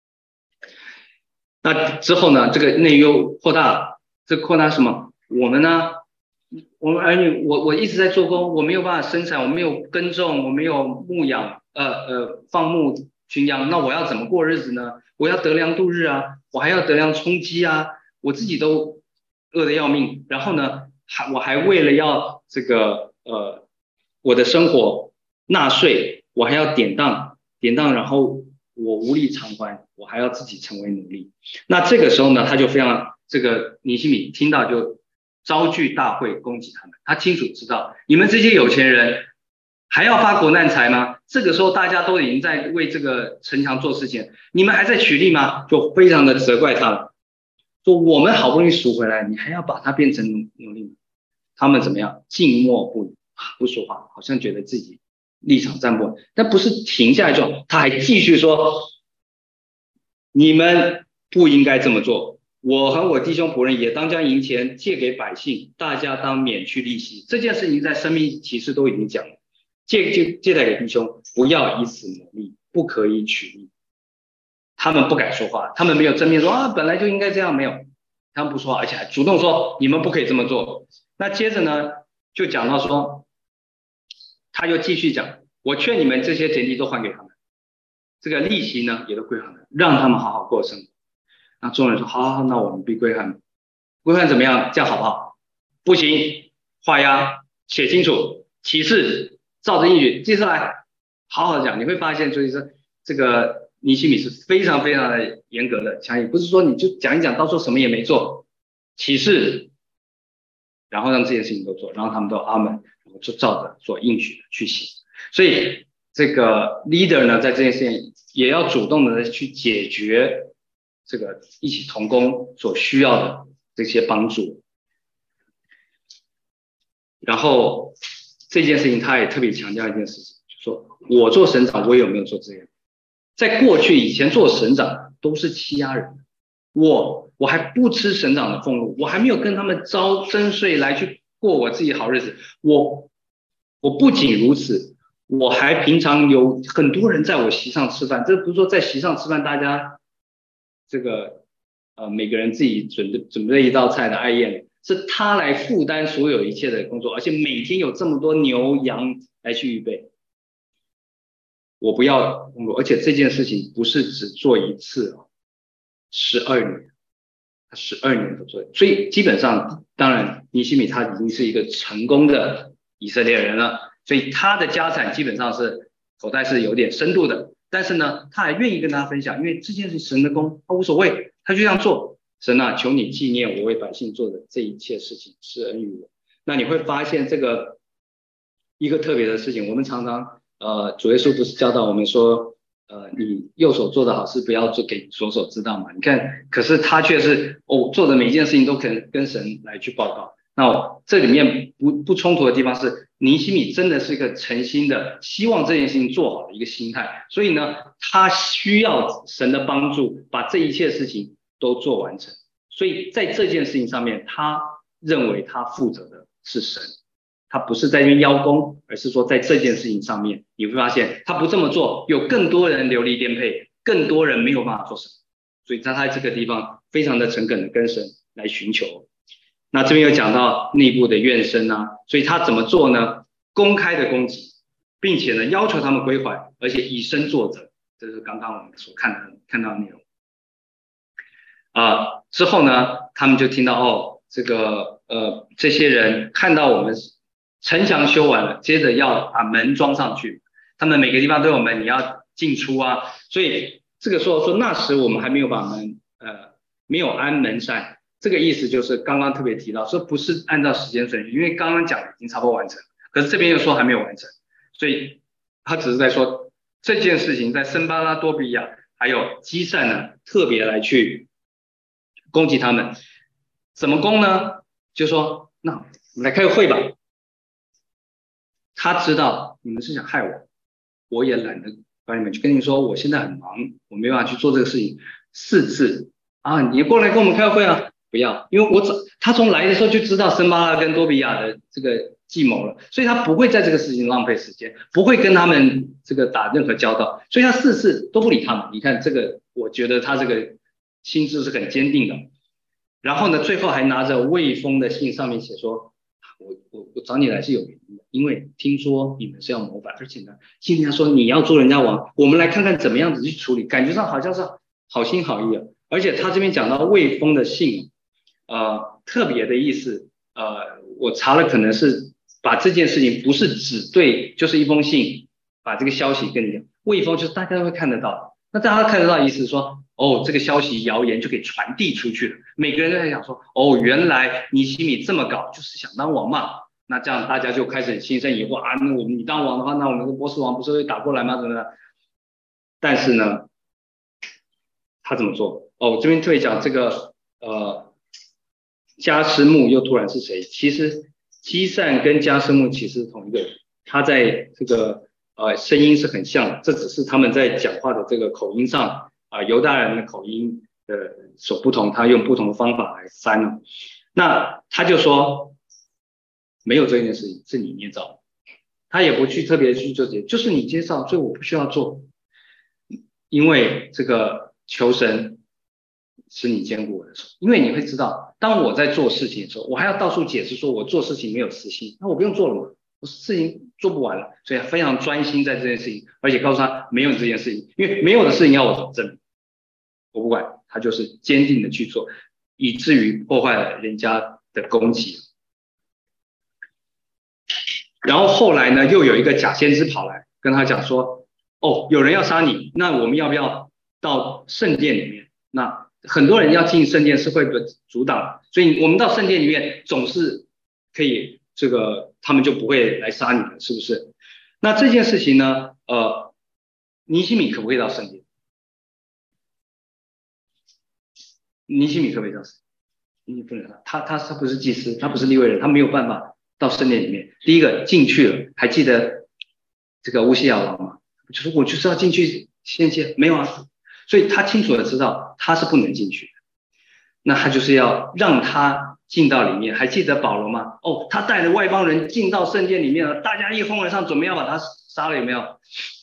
那之后呢，这个内忧扩大，这扩大什么？我们呢，我们儿女，我一直在做工，我没有办法生产，我没有耕种，我没有牧养，放牧群羊，那我要怎么过日子呢？我要得粮度日啊，我还要得粮充饥啊，我自己都饿得要命，然后呢，我还为了要这个我的生活纳税，我还要典当，然后我无力偿还，我还要自己成为奴隶。那这个时候呢，他就非常这个尼希米听到就召聚大会攻击他们，他清楚知道你们这些有钱人还要发国难财吗？这个时候大家都已经在为这个城墙做事情，你们还在取利吗？就非常的责怪他们，说我们好不容易赎回来，你还要把它变成奴隶。他们怎么样？静默不语，不说话，好像觉得自己立场站不稳，但不是停下来就，他还继续说，你们不应该这么做，我和我弟兄仆人也当将银钱借给百姓，大家当免去利息。这件事情在生命启示都已经讲了，借贷给弟兄，不要以此牟利，不可以取利。他们不敢说话，他们没有正面说啊，本来就应该这样，没有，他们不说话，而且还主动说你们不可以这么做。那接着呢，就讲到说，他又继续讲，我劝你们这些田地都还给他们，这个利息呢也都归他们，让他们好好过生活。那众人说好，那我们必归还。归还怎么样？这样好不好？不行，画押写清楚，启示照着应许，接下来好好讲，你会发现，所以说这个尼希米是非常非常的严格的强硬，不是说你就讲一讲，到时候什么也没做，启示，然后让这件事情都做，然后他们都阿门，然后就照着所应许的去行。所以这个 leader 呢，在这件事情也要主动的去解决这个一起同工所需要的这些帮助。然后这件事情他也特别强调一件事情，就说我做省长，我有没有做这样？在过去以前做省长都是欺压人，我还不吃省长的俸禄，我还没有跟他们征税来去过我自己好日子。我不仅如此，我还平常有很多人在我席上吃饭，这不是说在席上吃饭大家这个每个人自己准备一道菜的爱宴，是他来负担所有一切的工作，而且每天有这么多牛羊来去预备。我不要工作，而且这件事情不是只做一次，12年，他12年都做，所以基本上，当然尼希米他已经是一个成功的以色列人了，所以他的家产基本上是口袋是有点深度的，但是呢，他还愿意跟大家分享，因为这件事神的功，他无所谓，他就这样做。神啊，求你纪念我为百姓做的这一切事情，施恩于我。那你会发现这个一个特别的事情，我们常常主耶稣不是教导我们说，你右手做的好事不要做给左手知道嘛？你看，可是他却是做的每一件事情都可能跟神来去报告。那这里面不冲突的地方是，尼希米真的是一个诚心的希望这件事情做好的一个心态，所以呢，他需要神的帮助，把这一切事情都做完成。所以在这件事情上面，他认为他负责的是神，他不是在那边邀功，而是说在这件事情上面，你会发现他不这么做，有更多人流离颠沛，更多人没有办法做神，所以在这个地方非常的诚恳的跟神来寻求。那这边有讲到内部的怨声啊，所以他怎么做呢？公开的攻击，并且呢要求他们归还，而且以身作则，这是刚刚我们所看到的内容。之后呢，他们就听到这些人看到我们城墙修完了，接着要把门装上去，他们每个地方都有门，你要进出啊，所以这个说那时我们还没有把门没有安门扇。这个意思就是刚刚特别提到，说不是按照时间顺序，因为刚刚讲已经差不多完成，可是这边又说还没有完成，所以他只是在说这件事情在森巴拉多比亚还有基善呢特别来去攻击他们，怎么攻呢？就说那我们来开个会吧。他知道你们是想害我，我也懒得把你们去跟你说，我现在很忙，我没办法去做这个事情。4次你过来跟我们开会啊。不要，因为他从来的时候就知道森巴拉跟多比亚的这个计谋了，所以他不会在这个事情浪费时间，不会跟他们这个打任何交道，所以他4次都不理他们。你看这个，我觉得他这个心智是很坚定的。然后呢，最后还拿着未封的信，上面写说，我找你来是有原因的，因为听说你们是要谋反，而且呢，信里他说你要做人家王，我们来看看怎么样子去处理，感觉上好像是好心好意啊。而且他这边讲到未封的信。特别的意思，我查了，可能是把这件事情不是只对，就是一封信，把这个消息跟你讲，未封就是大家都会看得到，那大家看得到意思是说，这个消息谣言就给传递出去了，每个人都在想说，原来尼希米这么搞，就是想当王嘛，那这样大家就开始心生疑惑那你当王的话，那我们的波斯王不是会打过来吗？怎么的？但是呢，他怎么做？这边特别讲这个加斯木又突然是谁？其实基善跟加斯木其实是同一个人，他在这个声音是很像的，这只是他们在讲话的这个口音上犹大人的口音所不同，他用不同的方法来翻了。那他就说没有这件事情，是你捏造，他也不去特别去纠结，就是你介绍，所以我不需要做，因为这个求神使你坚固我的手，因为你会知道，当我在做事情的时候，我还要到处解释说我做事情没有私心，那我不用做了嘛，我事情做不完了，所以非常专心在这件事情，而且告诉他没有这件事情，因为没有的事情要我怎么证明，我不管，他就是坚定的去做，以至于破坏了人家的攻击。然后后来呢，又有一个假先知跑来跟他讲说，有人要杀你，那我们要不要到圣殿里面？那很多人要进圣殿是会被阻挡，所以我们到圣殿里面总是可以他们就不会来杀你了，是不是？那这件事情呢，尼希米可不可以到圣殿？尼希米可不可以到圣殿？你不能，他不是祭司，他不是利未人，他没有办法到圣殿里面。第一个进去了，还记得这个乌西雅王吗？就是我就是要进去献祭，没有啊。所以他清楚的知道他是不能进去的，那他就是要让他进到里面。还记得保罗吗？他带着外邦人进到圣殿里面了，大家一哄而上，准备要把他杀了，有没有？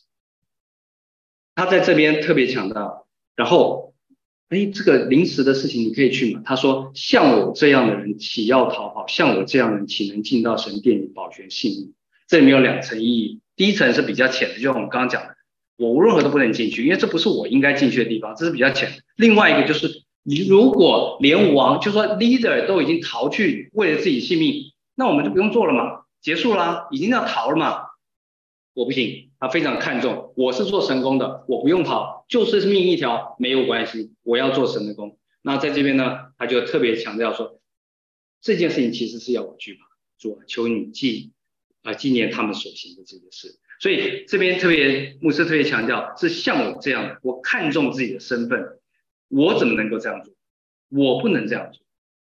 他在这边特别强调，然后这个临时的事情你可以去吗？他说像我这样的人岂要逃跑？像我这样的人岂能进到神殿里保全性命？这里面有2层意义，第一层是比较浅的，就像我们刚刚讲的，我无论如何都不能进去，因为这不是我应该进去的地方，这是比较浅的。另外一个就是你如果连王就说 leader 都已经逃去为了自己性命，那我们就不用做了嘛，结束啦，已经要逃了嘛。我不行，他非常看重，我是做神工的，我不用逃，就是命一条没有关系，我要做神的工。那在这边呢，他就特别强调说，这件事情其实是要我惧怕，主啊，求你既纪念他们所行的这件事。所以这边牧师特别强调，是像我这样，我看重自己的身份，我怎么能够这样做？我不能这样做，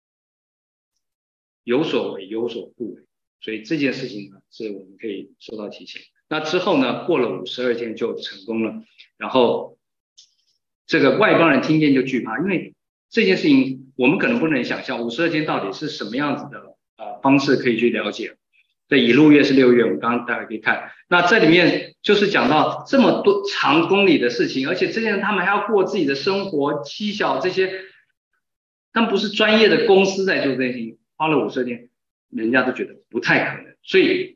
有所为有所不为。所以这件事情呢，是我们可以受到提醒。那之后呢，过了52天就成功了。然后这个外邦人听见就惧怕，因为这件事情我们可能不能想象52天到底是什么样子的方式可以去了解。这以路月是6月，我们刚刚大家可以看。那这里面就是讲到这么多长公里的事情，而且这些人他们还要过自己的生活，妻小这些，他们不是专业的公司在做这些事情，花了52天。人家都觉得不太可能，所以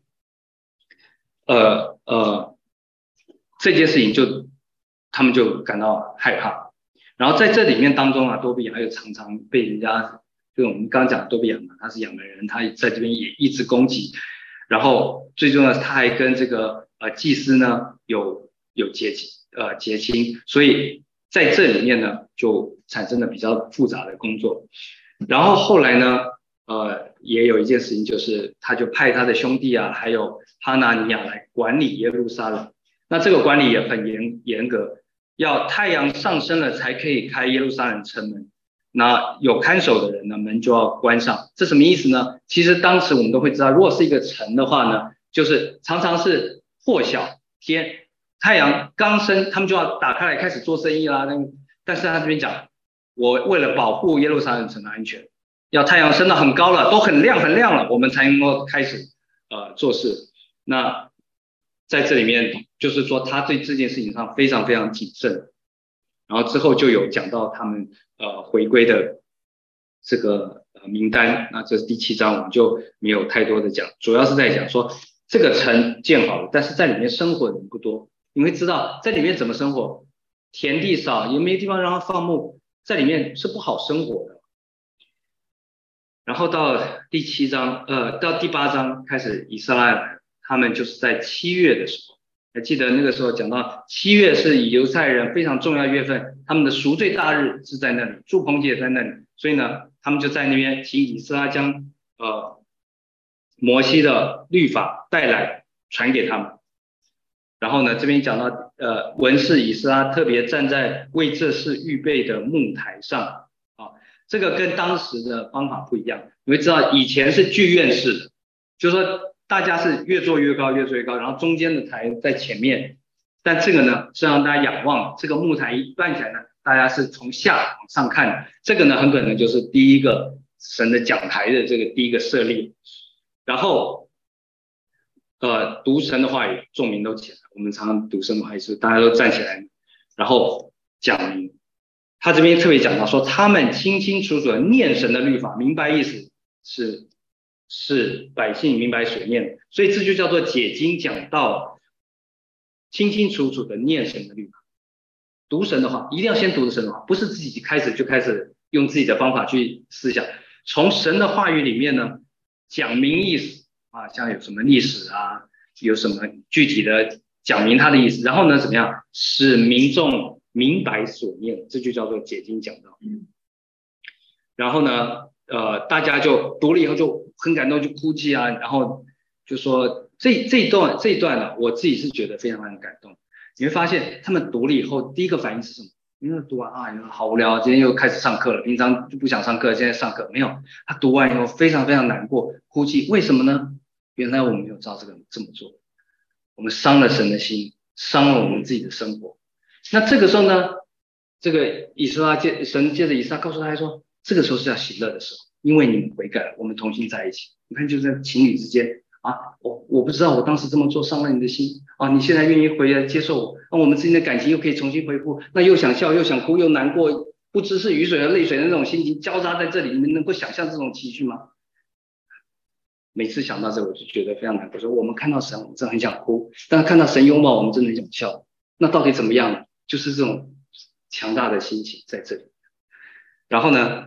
这件事情他们就感到害怕。然后在这里面当中啊，多比亚又常常被人家，就我们刚刚讲的多比亚嘛，他是亚门人，他在这边也一直攻击。然后最重要的是他还跟这个祭司呢有结亲，所以在这里面呢就产生了比较复杂的工作。然后后来呢也有一件事情，就是他就派他的兄弟啊，还有哈拿尼亚来管理耶路撒冷。那这个管理也很严格，要太阳上升了才可以开耶路撒冷城门。那有看守的人呢，门就要关上。这什么意思呢？其实当时我们都会知道，如果是一个城的话呢，就是常常是破晓天，太阳刚升，他们就要打开来开始做生意啦。但是他这边讲，我为了保护耶路撒冷城的安全，要太阳升到很高了，都很亮了，我们才能够开始做事。那在这里面就是说他对这件事情上非常非常谨慎。然后之后就有讲到他们回归的这个名单，那这是第7章，我们就没有太多的讲，主要是在讲说这个城建好了，但是在里面生活的人不多。你会知道在里面怎么生活，田地少，也没地方让他放牧，在里面是不好生活的。然后到第7章到第8章开始，以色列人他们就是在7月的时候，还记得那个时候讲到7月是犹太人非常重要的月份，他们的赎罪大日是在那里，住棚节在那里，所以呢他们就在那边请以斯拉将摩西的律法带来传给他们。然后呢这边讲到文士以斯拉特别站在为这事预备的木台上这个跟当时的方法不一样。你会知道以前是剧院式的，就是说大家是越做越高，然后中间的台在前面，但这个呢是让大家仰望，这个木台一搬起来呢，大家是从下往上看的。这个呢很可能就是第一个神的讲台的这个第一个设立。然后读神的话语，众民都起来，我们常常读神的话语是大家都站起来，然后讲明。他这边特别讲到说，他们清清楚楚的念神的律法，明白意思是百姓明白所念，所以这就叫做解经讲道，清清楚楚的念神的律法。读神的话一定要先读神的话，不是自己开始用自己的方法去思想，从神的话语里面呢讲明意思像有什么历史有什么具体的讲明他的意思，然后呢怎么样使民众明白所念，这就叫做解经讲道。然后呢大家就读了以后就很感动，就哭泣然后就说这一段呢我自己是觉得非常非常感动。你会发现他们读了以后第一个反应是什么？因为读完好无聊，今天又开始上课了，平常就不想上课，现在上课没有。他读完以后非常非常难过，哭泣。为什么呢？原来我们没有照这么做，我们伤了神的心，伤了我们自己的生活。那这个时候呢，这个神借着以斯拉告诉他说，这个时候是要喜乐的时候，因为你们悔改了，我们同心在一起。你看就在情侣之间我不知道我当时这么做伤了你的心你现在愿意回来接受我，那我们之间的感情又可以重新恢复，那又想笑又想哭又难过，不知是雨水和泪水的那种心情交杂在这里，你们能够想象这种情绪吗？每次想到这我就觉得非常难过，说我们看到神我们真的很想哭，但是看到神拥抱我们真的很想笑，那到底怎么样呢？就是这种强大的心情在这里。然后呢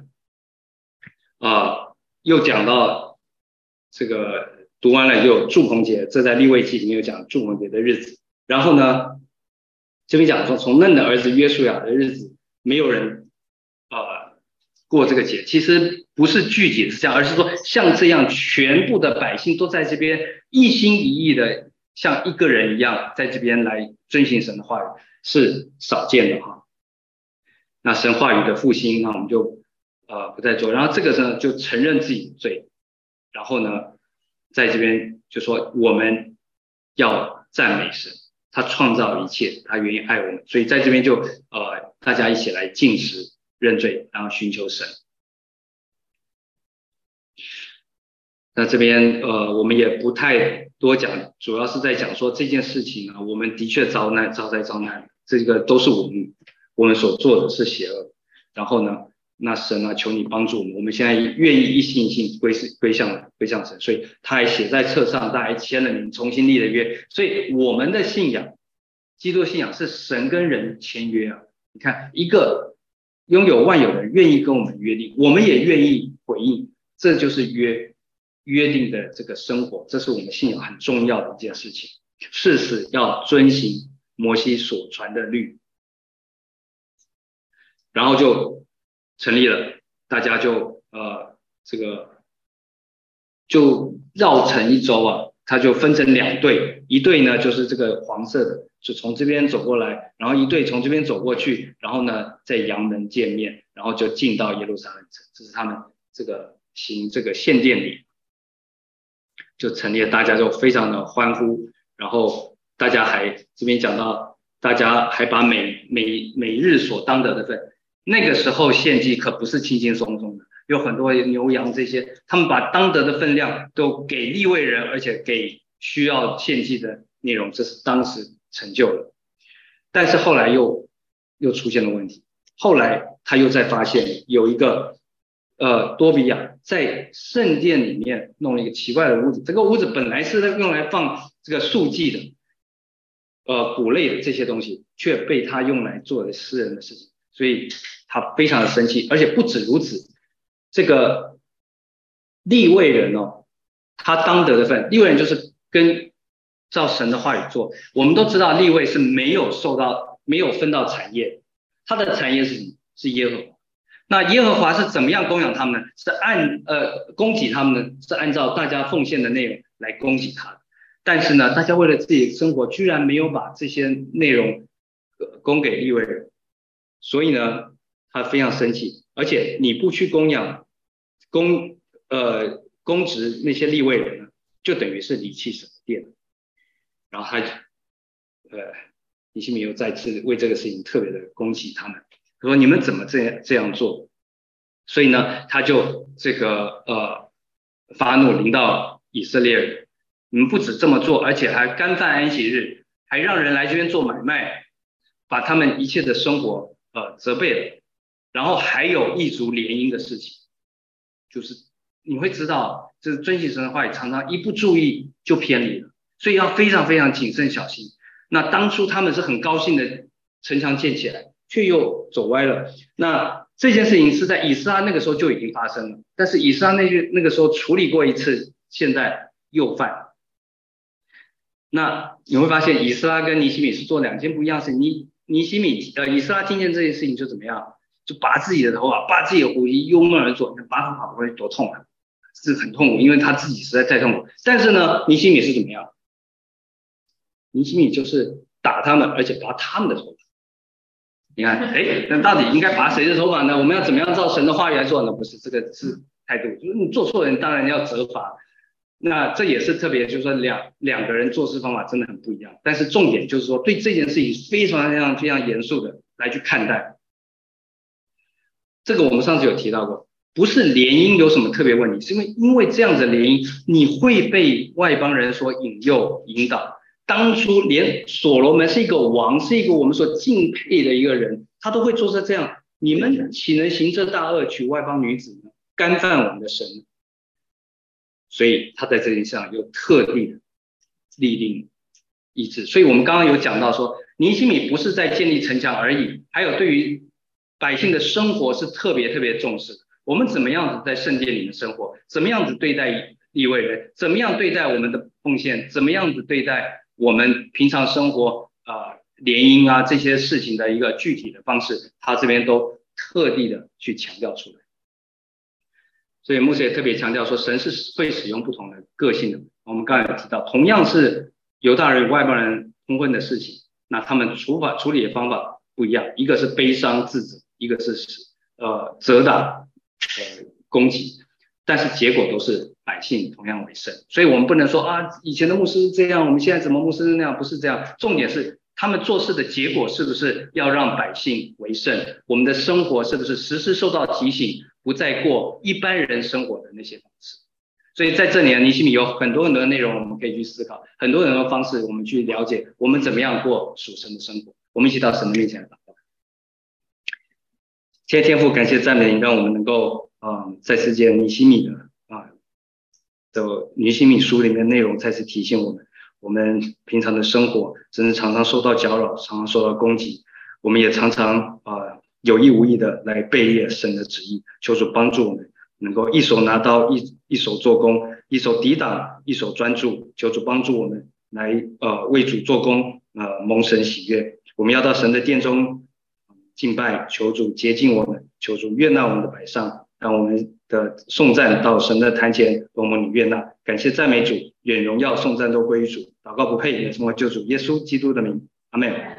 又讲到这个读完了就有住棚节，这在利未记里面有讲住棚节的日子。然后呢这边讲说从嫩的儿子约书亚的日子没有人过这个节。其实不是具体是这样，而是说像这样全部的百姓都在这边一心一意的像一个人一样在这边来遵行神的话语，是少见的哈。那神话语的复兴，那我们就不再做。然后这个呢就承认自己的罪，然后呢在这边就说我们要赞美神，他创造一切，他愿意爱我们，所以在这边就大家一起来禁食认罪，然后寻求神。那这边我们也不太多讲，主要是在讲说这件事情呢，我们的确遭难，遭灾遭难，这个都是我们所做的是邪恶。然后呢，那神啊，求你帮助我们，我们现在愿意一心一心归向神，所以他还写在册上，他还签了名，重新立了约。所以我们的信仰，基督信仰是神跟人签约啊。你看，一个拥有万有的人愿意跟我们约定，我们也愿意回应，这就是约定的这个生活，这是我们信仰很重要的一件事情。誓死要遵行摩西所传的律，然后就成立了，大家就这个就绕城一周啊，他就分成两队，一队呢就是这个黄色的，就从这边走过来，然后一队从这边走过去，然后呢在阳门见面，然后就进到耶路撒冷城，这是他们这个行这个献殿礼。就成立了，大家就非常的欢呼，然后大家还这边讲到，大家还把每日所当得的份，那个时候献祭可不是轻轻松松的，有很多牛羊这些，他们把当得的分量都给利未人，而且给需要献祭的内容，这是当时成就了。但是后来又出现了问题，后来他又在发现有一个多比亚在圣殿里面弄了一个奇怪的屋子，这个屋子本来是用来放这个素祭的谷类的这些东西，却被他用来做了私人的事情，所以他非常的生气。而且不止如此，这个利未人哦，他当得的份，利未人就是跟照神的话语做。我们都知道利未是没有分到产业，他的产业是什么？是耶和华。那耶和华是怎么样供养他们呢？是供给他们呢？是按照大家奉献的内容来供给他的。但是呢，大家为了自己的生活，居然没有把这些内容供给利未人，所以呢，他非常生气。而且你不去供职那些利未人呢，就等于是离弃神的殿。然后他尼希米又再次为这个事情特别的攻击他们。说你们怎么这样做？所以呢，他就这个发怒临到以色列人，你们不止这么做，而且还干犯安息日，还让人来这边做买卖，把他们一切的生活责备了，然后还有异族联姻的事情，就是你会知道，这是遵行神的话语，常常一不注意就偏离了，所以要非常非常谨慎小心。那当初他们是很高兴的城墙建起来，却又走歪了。那这件事情是在以斯拉那个时候就已经发生了，但是以斯拉那个时候处理过一次，现在又犯。那你会发现以斯拉跟尼希米是做两件不一样的事情。以斯拉听见这件事情就怎么样？就拔自己的头发，拔自己的胡子，幽梦而坐。那拔头发不会多痛啊，是很痛苦，因为他自己实在太痛苦。但是呢，尼希米是怎么样？尼希米就是打他们，而且拔他们的头发。你看，那到底应该拔谁的头发呢？我们要怎么样照神的话语来做呢？不是，这个是态度，就是你做错人，当然要责罚。那这也是特别，就是说两个人做事方法真的很不一样。但是重点就是说，对这件事情非常非常非常严肃的来去看待。这个我们上次有提到过，不是联姻有什么特别问题，是因为这样子的联姻，你会被外邦人所引诱引导。当初连所罗门是一个王，是一个我们所敬佩的一个人，他都会做成这样，你们岂能行这大恶，娶外邦女子呢？干犯我们的神。所以他在这件事上有特地的立定意志。所以我们刚刚有讲到说，尼希米不是在建立城墙而已，还有对于百姓的生活是特别特别重视的。我们怎么样子在圣殿里面生活，怎么样子对待利未人，怎么样对待我们的奉献，怎么样子对待我们平常生活联姻啊这些事情的一个具体的方式，他这边都特地的去强调出来。 所以牧师也特别强调说，神是会使用不同的个性的。我们刚才有提到，同样是犹大人与外邦人通婚的事情，那他们处理的方法不一样，一个是悲伤自责，一个是责打攻击，但是结果都是百姓同样为圣。所以我们不能说啊，以前的牧师是这样，我们现在怎么牧师那样，不是这样。重点是他们做事的结果是不是要让百姓为圣，我们的生活是不是时时受到提醒，不再过一般人生活的那些方式。所以在这里尼希米有很多很多的内容我们可以去思考，很多很多的方式我们去了解我们怎么样过属神的生活。我们一起到神的面前来祷告。谢谢天父，感谢赞美你，让我们能够在世界尼希米的尼希米书里面内容再次提醒我们平常的生活真是常常受到搅扰，常常受到攻击，我们也常常有意无意的来背裂神的旨意。求主帮助我们能够一手拿刀，一手做工，一手抵挡，一手专注。求主帮助我们来为主做工，蒙神喜悦。我们要到神的殿中敬拜，求主洁净我们，求主悦纳我们的摆上，让我们的颂赞到神的坛前多蒙你悦纳。感谢赞美主，愿荣耀颂赞都归于主。祷告不配，也成为救主耶稣基督的名，阿们。